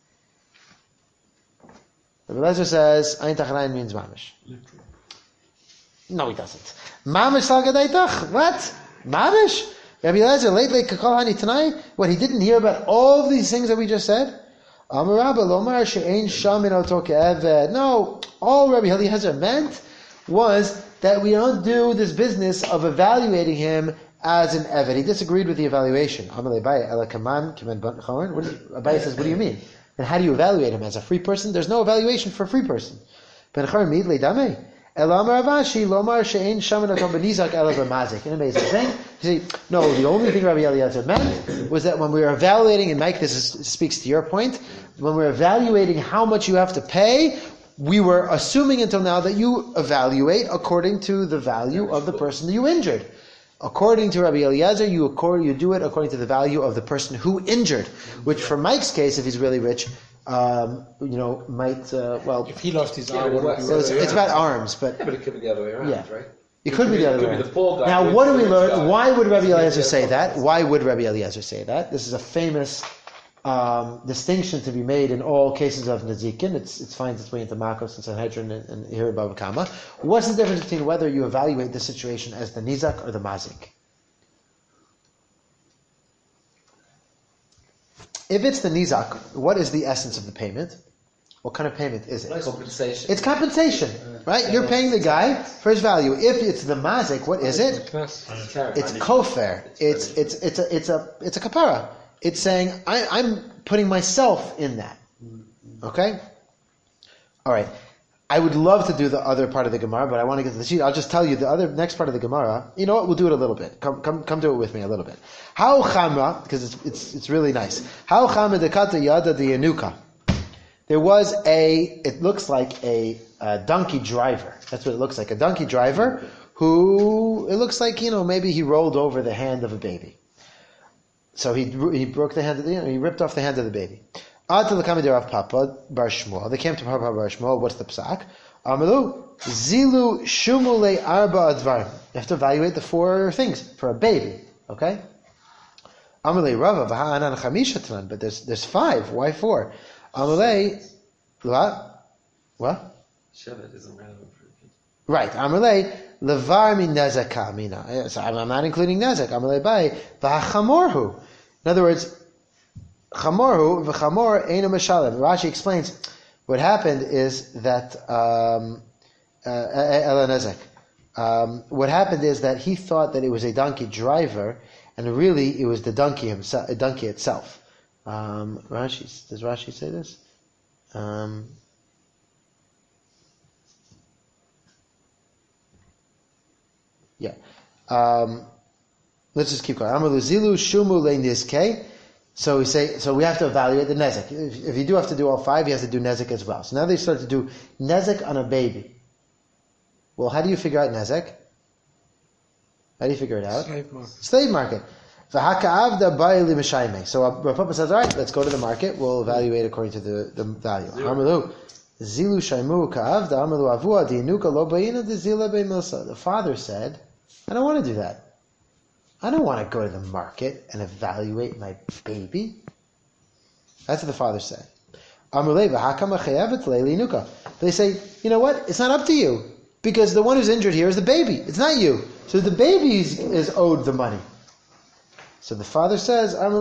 Rabbi Eliezer says Ayin Tachat Ayin means Mamish. No, he doesn't. Mamish Salgadaitach? What? Mamish? Rabbi Eliezer, late late Kakal Hani tonight? What, he didn't hear about all of these things that we just said? Amar Rabba Lomar She'ein Shamin Oto Ke'eved. No, all Rabbi Eliezer meant was that we don't do this business of evaluating him as an Eved. He disagreed with the evaluation. Amalei Abaye, Ela Kaman, Kiman Ban Chorin. What do you- Abaye says, what do you mean? Then how do you evaluate him? As a free person? There's no evaluation for a free person. Ben Chorin Midlei Dameh. Ela Amar Avashi, Lomar She'ein Shamin Oto Benizak Ela B'mazik. An amazing thing. You see, no, the only thing Rabbi Eliezer meant was that when we were evaluating, and Mike, this is, speaks to your point, when we're evaluating how much you have to pay, we were assuming until now that you evaluate according to the value of the person that you injured. According to Rabbi Eliezer, you accord, you do it according to the value of the person who injured, which for Mike's case, if he's really rich, um, you know, might, uh, well, If he lost his Yeah, eye, but what what- would be so it's, worth? it's about arms, but Yeah, but it could be the other way around, Yeah. right? it could be the other could way. be the poor guy Now, with what do the we rich learn? guy. Why would Rabbi Could be Eliezer the say other that? way. Why would Rabbi Eliezer say that? This is a famous um, distinction to be made in all cases of Nazikin. It's it finds its way into Makos and Sanhedrin and, and here in Bava Kama. What's the difference between whether you evaluate the situation as the Nizak or the Mazik? If it's the Nizak, what is the essence of the payment? What kind of payment is it? Compensation. It's compensation, right? You're paying the guy for his value. If it's the Mazik, what is it? Knas. Charity. It's kofer. It's it's it's a it's a it's a kapara. It's saying I, I'm putting myself in that. Okay. All right. I would love to do the other part of the Gemara, but I want to get to the sheet. I'll just tell you the other next part of the Gemara. You know what? We'll do it a little bit. Come come come do it with me a little bit. How chamra, because it's it's it's really nice. How chamra dekata yada de yanuka. There was a. It looks like a, a donkey driver. That's what it looks like. A donkey driver who it looks like you know maybe he rolled over the hand of a baby. So he he broke the hand of the, you know, he ripped off the hand of the baby. Until the coming of Papa Bar Shmuel. They came to Papa Bar Shmuel. What's the psak? Amalu zilu shumule arba advar. You have to evaluate the four things for a baby. Okay. Amalei Rava v'ha'anan chamisha tanan. But there's there's five. Why four? Amalei what? What? Shevet isn't relevant for a kid. Right. Amalei levar min nezek kamina. So I'm not including nezek. Amalei bay v'hachamorhu. In other words. Chamorhu v'chamor eino meshalem. Rashi explains what happened is that um, uh, Ela Nezek. Um, what happened is that he thought that it was a donkey driver, and really it was the donkey himself, a donkey itself. Um, Rashi does Rashi say this? Um, yeah. Um, let's just keep going. Amalu zilu shumu le nizkei. So we say, so we have to evaluate the nezek. If, if you do have to do all five, you have to do nezek as well. So now they start to do nezek on a baby. Well, how do you figure out nezek? How do you figure it out? Slave market. Slave market. V'haka'avda ba'ili m'shayme. So Rav Papa says, all right, let's go to the market. We'll evaluate according to the, the value. Amalu, zilu shaymu ka'avda, amalu avua, di'inuka lo ba'ina, dizila be'milsa. The father said, I don't want to do that. I don't want to go to the market and evaluate my baby. That's what the father said. They say, you know what? It's not up to you. Because the one who's injured here is the baby. It's not you. So the baby is, is owed the money. So the father says, don't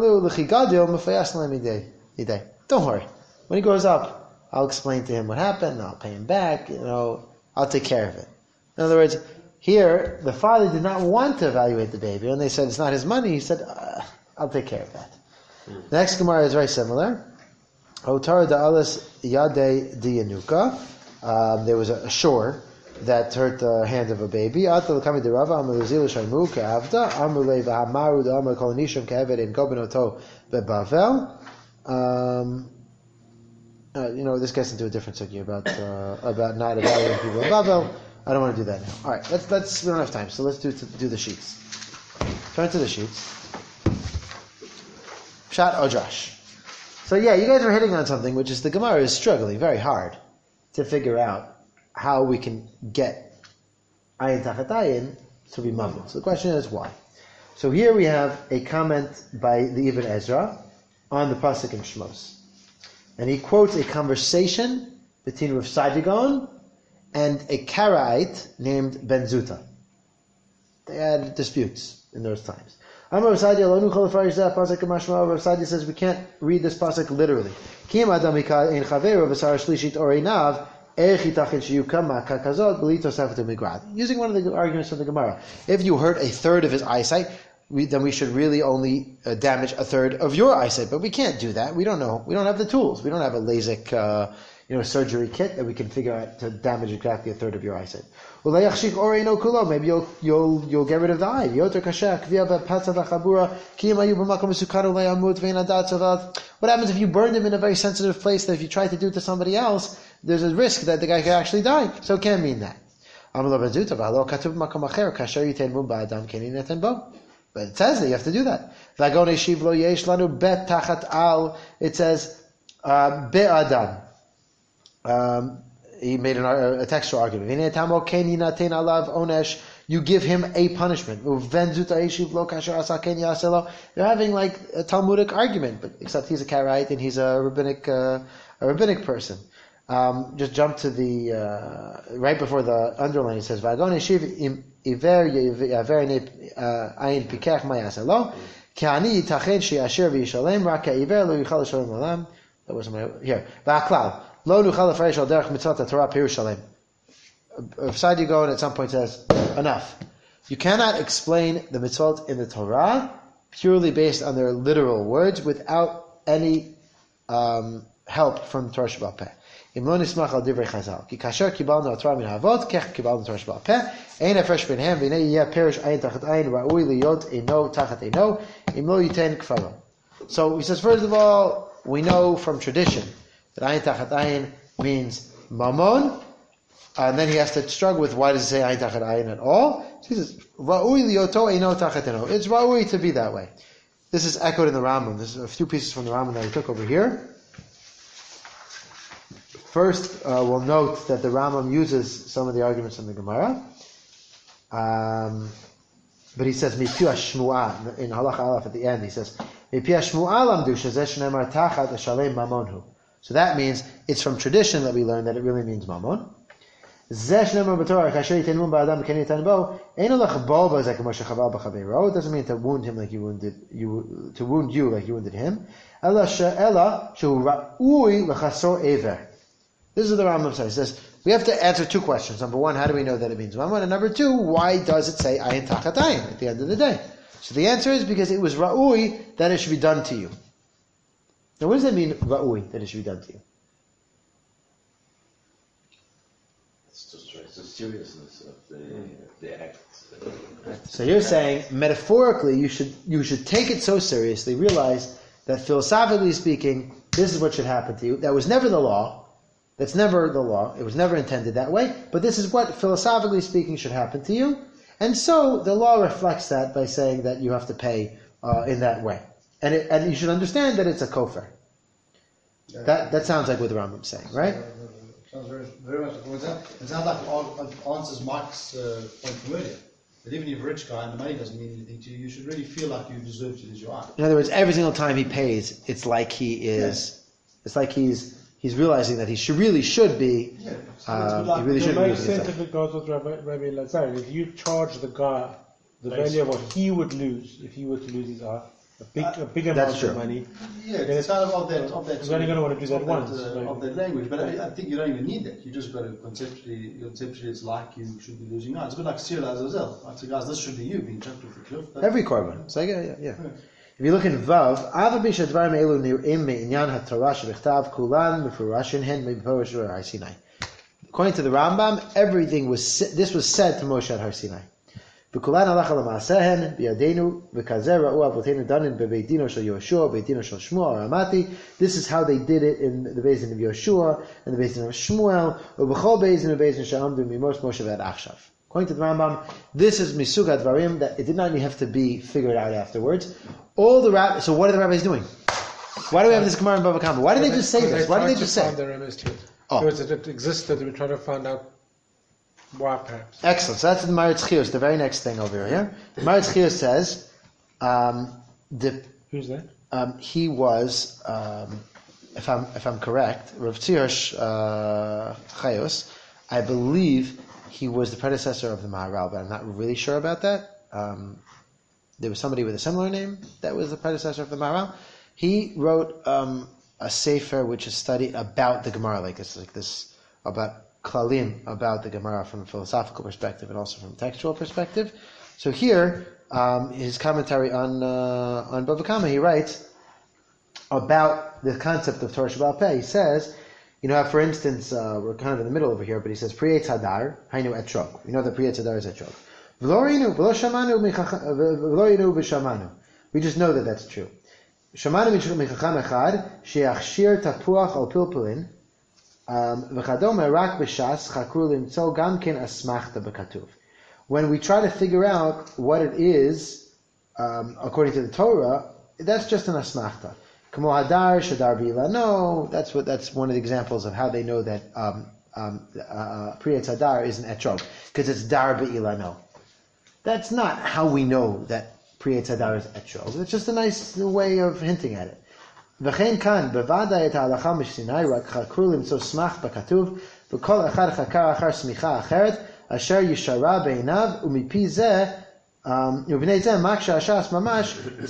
worry. When he grows up, I'll explain to him what happened. I'll pay him back. You know, I'll take care of it. In other words, here, the father did not want to evaluate the baby. When they said it's not his money, he said, uh, I'll take care of that. Mm. The next Gemara is very similar. Otar da'alas yade diyanuka. Um, there was a, a shore that hurt the hand of a baby. Atal kami derava ameluzilu shaymu ke'avda amulei v'hamaru da'amar kolonishim ke'eved in gobenoto bebavel. Um, uh, you know, this gets into a different sugya about uh, about not evaluating people in Bavel. I don't want to do that now. All right, let's let's. We don't have time, so let's do do the sheets. Turn to the sheets. Pshat Odrash. So yeah, you guys are hitting on something, which is the Gemara is struggling very hard to figure out how we can get ayin tachat ayin to be mamon. So the question is why. So here we have a comment by the Ibn Ezra on the pasuk in Shmos, and he quotes a conversation between Rav Sadigon and a Karaite named Ben Zuta. They had disputes in those times. Rav Sadi says we can't read this pasuk literally. Using one of the arguments from the Gemara. If you hurt a third of his eyesight, we, then we should really only uh, damage a third of your eyesight. But we can't do that. We don't know. We don't have the tools. We don't have a LASIK uh, you know, surgery kit that we can figure out to damage exactly a third of your eyesight. Maybe you'll you'll you'll get rid of the eye. What happens if you burned him in a very sensitive place that if you try to do it to somebody else, there's a risk that the guy could actually die. So it can't mean that. But it says that you have to do that. It says uh, be'adam. Um, he made an, a textual argument. You give him a punishment. They're having like a Talmudic argument, but except he's a Karaite and he's a rabbinic, uh, a rabbinic person. Um, just jump to the uh, right before the underline. It says, "Vagon yeshiv im iver yaver ne ayin pikach mayaselo kani yitachen she'asher v'yishalem rak iver lo yichal shalom olam." That was my here. Va'klal lo nuchal afresh al derech mitzvot Torah pirushalem. Side you go and at some point says enough. You cannot explain the mitzvot in the Torah purely based on their literal words without any um, help from the Torah Sheba'al Peh. Im lo nismach al divrei Chazal, ki kasher kibalnu Torah min havot, kech kibalnu Torah Sheba'al Peh, ein afresh b'nhem, v'nei yeh perish ayin tachat ayin, ra'ui liyot eino tachat eino, im lo yiten kfaro. So he says, first of all, we know from tradition that ayin tachat ayin means mamon, and then he has to struggle with why does it say ayin tachat ayin at all. So he says, ra'ui liyoto eino tachat eino. It's ra'ui to be that way. This is echoed in the Rambam. There's a few pieces from the Rambam that I took over here. First, uh, we'll note that the Rambam uses some of the arguments in the Gemara. Um, but he says, Mipia Shmu'a, in Halach Aleph at the end, he says, Mipia Shmu'a lamdu shezeh shneimar tachat shalem mamonhu. So that means, it's from tradition that we learn that it really means mamon. Zeh shneimar b'torah, kasher yiten mun ba'adam b'ken yitan bo, eino lech bo b'zeh k'mo shechaval b'chaveiro. It doesn't mean to wound him like you wounded, you, to wound you like you wounded him. Ela she'ela she'u ra'ui l'chasor ever. This is what the Rambam says. He says, we have to answer two questions. Number one, how do we know that it means mamon? And number two, why does it say ayin tachat ayin at the end of the day? So the answer is because it was ra'ui that it should be done to you. Now what does that mean, ra'ui, that it should be done to you? It's to stress the seriousness of the, mm. the act. So you're saying, metaphorically, you should you should take it so seriously, realize that philosophically speaking, this is what should happen to you. That was never the law. That's never the law. It was never intended that way. But this is what, philosophically speaking, should happen to you. And so the law reflects that by saying that you have to pay uh, in that way. And it, and you should understand that it's a kofar. That that sounds like what the Rambam's saying, right? Sounds very, very much like it sounds like it answers Mike's uh, point from earlier. That even if you're a rich guy and the money doesn't mean anything to you, you should really feel like you deserve to lose your eye. In other words, every single time he pays, it's like he is, it's like he's he's realizing that he should really should be. Yeah. Um, Like, he really It should makes be. sense if it goes with Rabbi, Rabbi Lazar. If you charge the guy the Thanks. value of what he would lose if he were to lose his eye, a big, a big That's amount true. of money, Yeah, it's kind of of that, of that. He's only gonna wanna do that of once, uh, maybe. of that language, but I, I think you don't even need that. You just got to conceptually, conceptually, it's like you should be losing out. It's a bit like Sir Azazel. Like, so guys, this should be you being chucked off the cliff. But Every korban. It's like, yeah, yeah, yeah. If you look in Vav, Ava Bisha Dvarim Elu Nir'im Me'inyan HaTorah Shebechtav Kulan Mefurashin Hen Me'Porosh Har Sinai. According to the Rambam, everything was sa- this was said to Moshe at Har Sinai. V'kulan halacha l'maasehen b'yadenu v'kazer ra'u avotenu danin b'beit dino shel Yoshua b'beit dino shel Shmuel or Amati. This is how they did it in the Beit Din of Yoshua and the Beit Din of Shmuel u'b'chol Beit Din of Beit Din she'amdu mimos Moshe v'ad Achshav. According to the Rambam, this is misuga dvarim that it did not even have to be figured out afterwards. All the rab- so what are the rabbis doing? Why do we have this Gemara in Bava Kama? Why did they just say Because this? Why did tried they to just say find it? the remedies to it. Oh. Because it, it existed, we were trying to find out why perhaps. Excellent. So that's the Maritz Chios, the very next thing over here. The Maritz Chios says, um, the, Who's that? um, he was, um, if I'm if I'm correct, Rav Tzirsh uh, Chayos, I believe he was the predecessor of the Maharal, but I'm not really sure about that. Um, there was somebody with a similar name that was the predecessor of the Maharal. He wrote um, a sefer which is studied about the Gemara, like this, like this about klalim, about the Gemara from a philosophical perspective and also from a textual perspective. So here, um, his commentary on uh, on Bava Kama, he writes about the concept of Torah Sheba'al Peh. He says, you know, for instance, uh, we're kind of in the middle over here, but he says, Priyetz Hadar, Hainu Etrog. We know that Priyetz Hadar is Etrog. V'lo v'lo shamanu v'lo yinu v'shamanu. We just know that that's true. Shamanu michacham echad, she'achshir tapuach al pilpulin, v'chadom rak b'shas chakru limtzo gam ken asmachta b'katuv. When we try to figure out what it is, um, according to the Torah, that's just an asmachta. Kamo hadar shadar b'ilano. That's what. That's one of the examples of how they know that um, um, uh, Priyetz Hadar is an etrog because it's dar b'ilano. That's not how we know that Priyetz Hadar is etrog. It's just a nice way of hinting at it. V'chein kan bevada et halacha mishsinai rak chakru limtzo smach b'katuv v'kol echad chakar achar smicha acheret asher yishara beinav umipi zeh. Um, it says mamash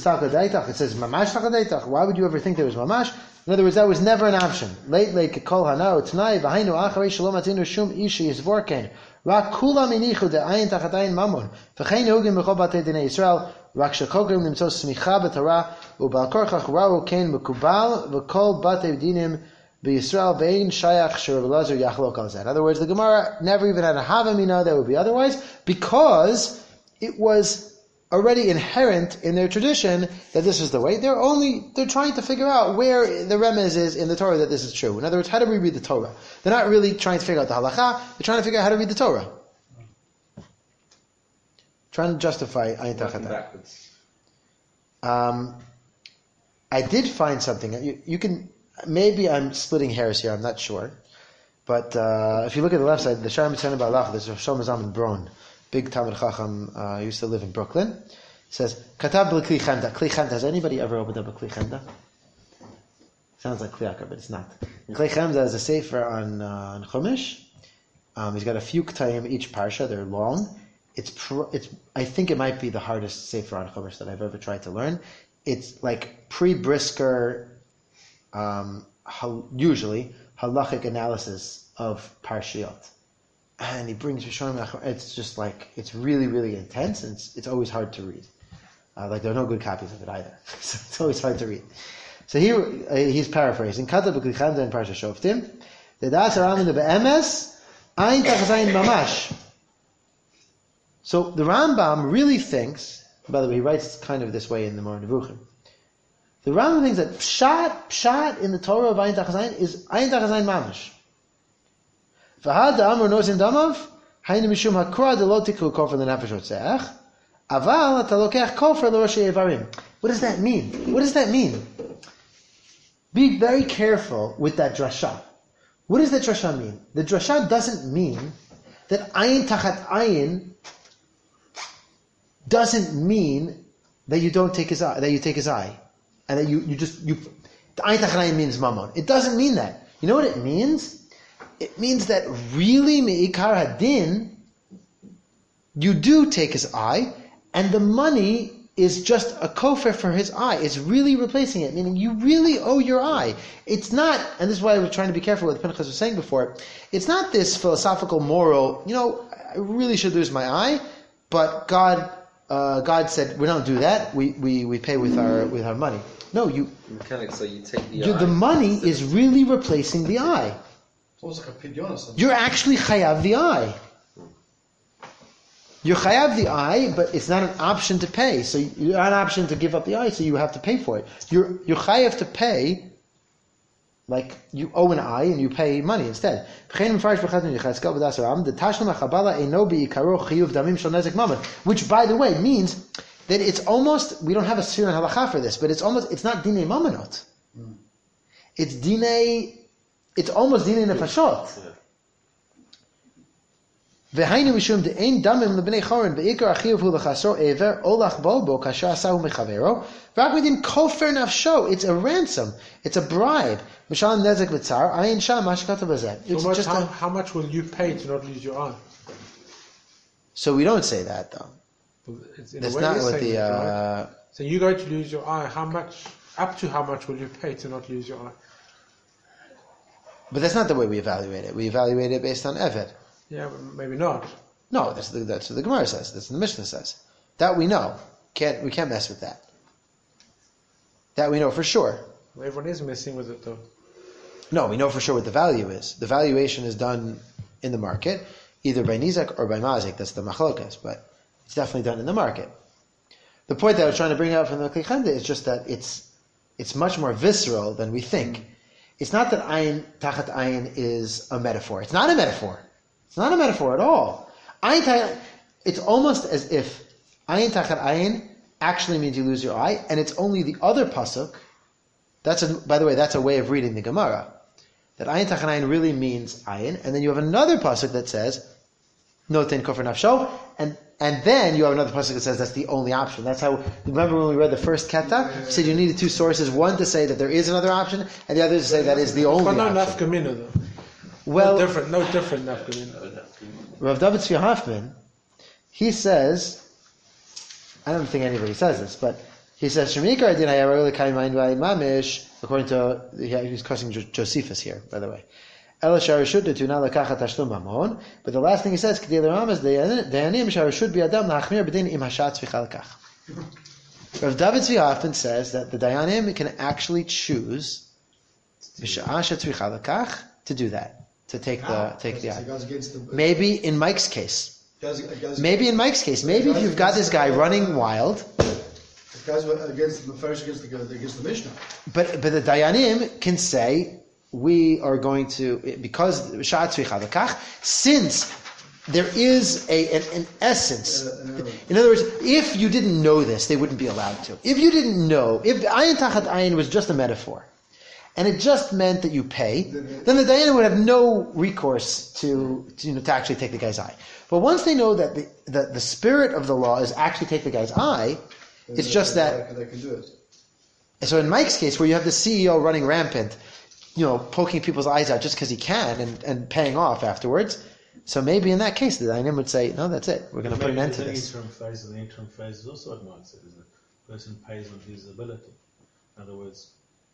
takadaitach. Why would you ever think there was mamash? In other words, that was never an option. Late late kol hanao tnai v'hainu acharei shalom atinu shum ishi yisvorken rak kulam inichu de ayin tachatayin mamon v'chein hugim b'chol batei dinei Yisrael rak shekogrim nimtzo smicha b'Torah u'bal korchach ra'u ken mekubal v'kol batei dinim b'Yisrael ve'in shayach sherav Elazar yachlok al zeh. In other words, the Gemara never even had a havamina that would be otherwise because it was already inherent in their tradition that this is the way. They're only, they're trying to figure out where the remez is in the Torah that this is true. In other words, how do we read the Torah? They're not really trying to figure out the halacha, they're trying to figure out how to read the Torah. Trying to justify Ayin Working Tachatah. backwards. Um, I did find something. You, you can, maybe I'm splitting hairs here, I'm not sure. But uh, if you look at the left side, the Shar Mitzvah Ba'alach, there's a Shom Zalman Bron. Big Talmud Chacham, uh, used to live in Brooklyn. It says, Katab b'Kli Chemda. Kli Chemda. Has anybody ever opened up a Kli Chemda? Sounds like Kli Yakar, but it's not. Kli Chemda is a sefer on, uh, on Chumash. Um, he's got a few Ketayim each parsha. They're long. It's, pro- it's. I think it might be the hardest sefer on Chumash that I've ever tried to learn. It's like pre-Brisker, um, hal- usually, halachic analysis of parshiot. And he brings Rishonim. It's just like it's really, really intense, and it's, it's always hard to read. Uh, like there are no good copies of it either, so it's always hard to read. So here uh, he's paraphrasing. Kata b'Kli Chemda in Parsha Shoftim. The das aram the be'emes ayin tachazayin mamash. So the Rambam really thinks. By the way, he writes kind of this way in the Moreh Nevuchim. The Rambam thinks that pshat pshat in the Torah of ayin tachazayin is ayin tachazayin mamash. V'hada amar nozin damav, haynu mishum hakra de lo tikru kofar lenafesh otzeach, aval ata lokech kofar l'roshei ivarim. What does that mean? What does that mean? Be very careful with that drasha. What does that drasha mean? The drasha doesn't mean that ayin tachat ayin doesn't mean that you don't take his eye, that you take his eye, and that you, you just you. Ayin tachat ayin means mammon. It doesn't mean that. You know what it means? It means that really me'ikar hadin, you do take his eye, and the money is just a kofar for his eye. It's really replacing it, meaning you really owe your eye. It's not, and this is why I was trying to be careful what Pinchas was saying before, it's not this philosophical, moral, you know, I really should lose my eye, but God uh, God said, we don't do that, we, we, we pay with our with our money. No, you... Mechanics, so you take the you, eye. The money is really replacing the eye. It's almost like a pidyon or something. You're actually chayav the eye. You're chayav the eye, but it's not an option to pay. So you're not an option to give up the eye, so you have to pay for it. You're you're chayav to pay, like you owe an eye and you pay money instead. Which, by the way, means that it's almost, we don't have a sfira and halacha for this, but it's almost, it's not dinei mamonot. Mm. It's dinei, it's almost dinei nefashot. V'hainu mishum de'ein damim lebnei chorin be'ikar achiyuv hu l'chasor ever olach bobo kasher asahu mechavero v'ak midin kofer nafsho. It's a ransom. It's a bribe. Mishal nezek v'tzar ayin sham mashkata b'zeh. It's So much, just how, a, how much will you pay to not lose your eye? so we don't say that though. It's in a That's way not you're what saying the. it, right? Uh, So you're going to lose your eye. How much? Up to how much will you pay to not lose your eye? but that's not the way we evaluate it. We evaluate it based on Eved. Yeah, but maybe not. No, that's, the, that's what the Gemara says. That's what the Mishnah says. That we know. Can't we can't mess with that. That we know for sure. Well, everyone is messing with it though. No, we know for sure what the value is. The valuation is done in the market, either by Nizak or by Mazik. That's the machlokas, but it's definitely done in the market. The point that I was trying to bring out from the Klichanda is just that it's it's much more visceral than we think. It's not that ayin tachat ayin is a metaphor. It's not a metaphor. It's not a metaphor at all. Ayin tachat, it's almost as if ayin tachat ayin actually means you lose your eye, and it's only the other pasuk. That's a, by the way, that's a way of reading the Gemara. That ayin tachat ayin really means ayin, and then you have another pasuk that says noten kofar nafsho, and and then you have another pasuk that says that's the only option. That's how. Remember when we read the first keta? You said you needed two sources: one to say that there is another option, and the other to say that is the only But no option. nafkamina though. Well, no different, no different nafkamina. Rav David Tzvi Hoffman, he says, I don't think anybody says this, but he says, Shemikar Adin Hayarol Kaimain V'Ayin Mamish, according to, he's cursing Josephus here, by the way. Ela Sharashud Detuna Lekachat Tashlum Mamon, but the last thing he says, K'dei L'Ramas Dayanim Sharashud Bi'adam L'Achmir B'din Im Hashat Tzvicha Lekach. Rav David Tzvi Hoffman says that the Dayanim can actually choose B'Sha'ah Tzvicha Lekach to do that. To take the take the eye. Maybe in Mike's case. Maybe in Mike's case. Maybe if you've got this guy running wild. Guys against the first against the against the Mishnah. But but the Dayanim can say we are going to, because since there is a an, an essence. In other words, if you didn't know this, they wouldn't be allowed to. If you didn't know, if ayin tachat ayin was just a metaphor, and it just meant that you pay, then the Dayanim would have no recourse to, to, you know, to actually take the guy's eye. But once they know that the, the, the spirit of the law is actually take the guy's eye, Then it's they, just they, that. they can do it. So in Mike's case, where you have the C E O running rampant, you know, poking people's eyes out just because he can and, and paying off afterwards, so maybe in that case the Dayanim would say, no, that's it. We're going to put an end to the this. interim phase, and the interim phase is also what Mark said, is the person pays on his ability. In other words,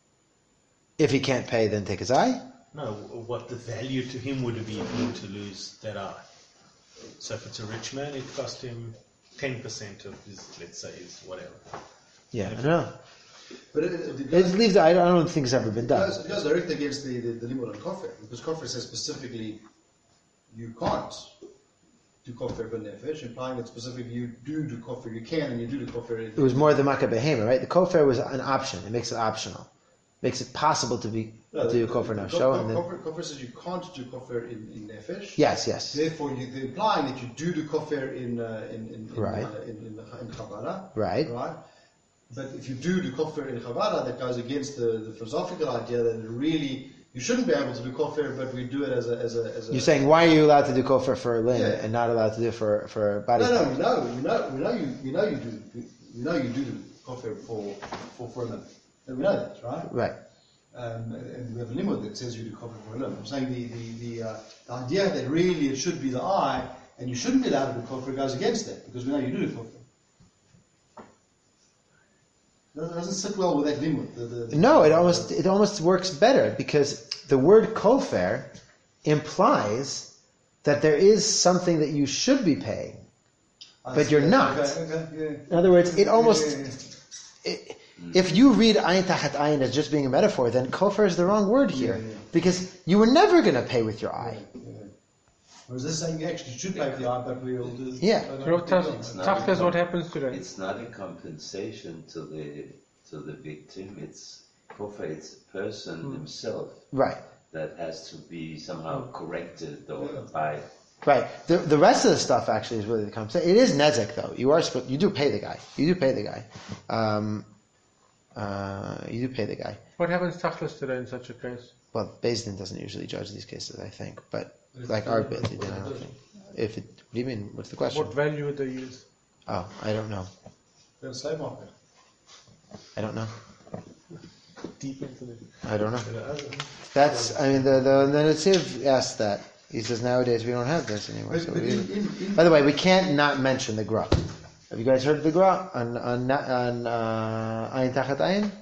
If he can't pay, then take his eye. no, what the value to him would be for him to lose that eye. So if it's a rich man, it cost him ten percent of his, let's say, his whatever. Yeah, I don't know. But it, it, it, It goes, leaves. I don't think it's ever been it, done. goes, it goes directly against the, the, the limud on kofir, because kofir says specifically you can't do kofir b'nefesh, implying that specifically you do do kofir, you can and you do do kofir. It was more the Makkah Behema, right? The kofar was an option. It makes it optional. Makes it possible to be No, to do the- kofar the- nafsho. the- And then, Kofir, kofir says you can't do kofir in, in nefesh. yes, yes, Therefore, you, they're implying that you do do kofir in uh, in in in, Right. uh, in, in, in Chabala. right. Right. but if you do do kofir in Chavada, that goes against the, the philosophical idea that it really you shouldn't be able to do kofir, but we do it as a as a. As a You're saying why are you allowed to do kofar for a limb Yeah. and not allowed to do it for for body? No, no, we know, we know, we know you, we know you do, we know you do do kofir for for for a limb. And we know that, right? Right. Um, and and we have a limud that says you do kofir for a limb. I'm saying the the the, uh, the idea that really it should be the eye and you shouldn't be allowed to do kofir goes against that because we know you do do kofir. It doesn't sit well with that limud. The, the, the, No, it almost it almost works better because the word kofar implies that there is something that you should be paying. I but see you're that. not. Okay, okay, yeah. In other words, it almost Yeah, yeah, it, if you read ayin tachat ayin as just being a metaphor, then kofar is the wrong word here Yeah, yeah. because you were never going to pay with your eye. yeah, yeah. Whereas this saying you actually should pay for the eye, but we'll do. Yeah. So Tachlis, what happens today? It's not a compensation to the to the victim. It's kofar. It's a person himself Right. that has to be somehow corrected or by. Right. The the rest of the stuff actually is really the compensation. It is nezek though. You are supposed, you do pay the guy. You do pay the guy. Um, uh, you do pay the guy. What happens Tachlis today in such a case? Well, Beis Din doesn't usually judge these cases, I think, but like our Beis Din, I don't think. If it, what do you mean? What's the question? What value would they use? Oh, I don't know. They're a slave market. I don't know. Deep into the... I don't know. That's. I mean, the the, the Netziv asked that. He says nowadays we don't have this anymore. But, So but we, in, in, in, by the way, we can't not mention the Gra. Have you guys heard of the Gra on on on uh, Ayin Tachat Ayin?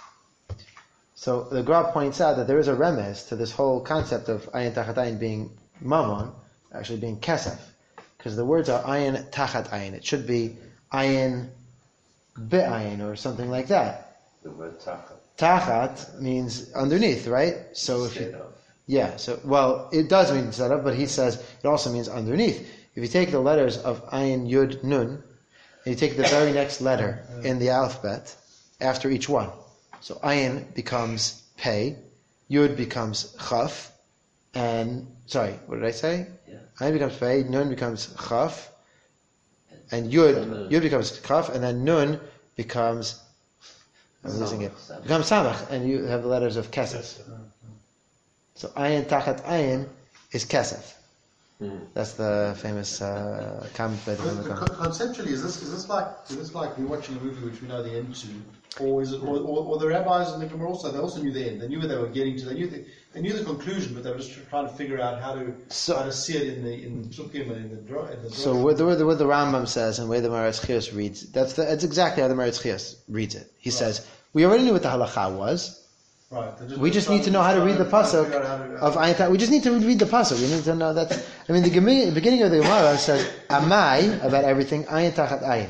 So the Gra points out that there is a remez to this whole concept of Ayin Tachat Ayin being Mammon, actually being Kesef, because the words are Ayin Tachat Ayin. It should be Ayin Be'ayin or something like that. The word tachat. Tachat means underneath, right? So if Instead you, of. yeah, so well, it does mean set up, but he says it also means underneath. If you take the letters of Ayin Yud Nun, and you take the very next letter in the alphabet after each one, so Ayin becomes Pei, Yud becomes Chaf, and sorry, what did I say? Yeah. Ayin becomes Pei, Nun becomes Chaf, and Yud Yud becomes Chaf, and then Nun becomes I'm losing it. Samach. Becomes Samach, and you have the letters of Kesef. So Ayin Tachat Ayin is Kesef. That's the famous uh, comment by the but, but Hanukkah. con- conceptually, is this is this like is this like we're watching a movie which we know the end to, or is it or, or, or the rabbis and the Gemara also they also knew the end. They knew where they were getting to. They knew the, they knew the conclusion, but they were just trying to figure out how to So- how to see it in the in the psukim and in the dra- in the So drashim. what the, what the, what the Rambam says and where the Maharatz Chios reads, that's the, that's exactly how the Maharatz Chios reads it. He says, we already knew what the halacha was. Right. They're We just trying need to know how to read the trying to pasuk figure out how to- of Ayin Tachat. We just need to read the pasuk. We need to know that. I mean, the gemi- beginning of the Gemara says Amai about everything. Ayin Tachat Ayin.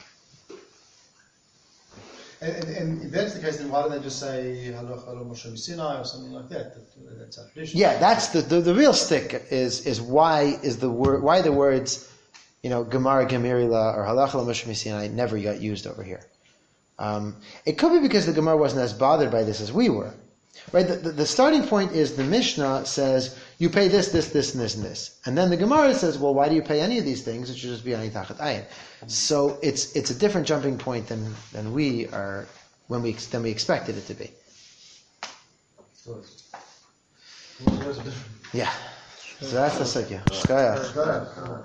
And, and, and if that's the case, then why don't they just say Halach Halach Moshe Sinai or something like that? that that's our tradition. Yeah, that's the, the the real stick is is why is the word why the words, you know, Gemara Gemirila or Halacha L'Moshe Sinai never got used over here. Um, it could be because the Gemara wasn't as bothered by this as we were. Right? The, the, the starting point is the Mishnah says you pay this, this, this, and this, and this, and then the Gemara says, well, why do you pay any of these things? It should just be Ayin Tachat Ayin. So it's it's a different jumping point than than we are when we than we expected it to be. Yeah. So that's the sugya. Shkaya. Go ahead.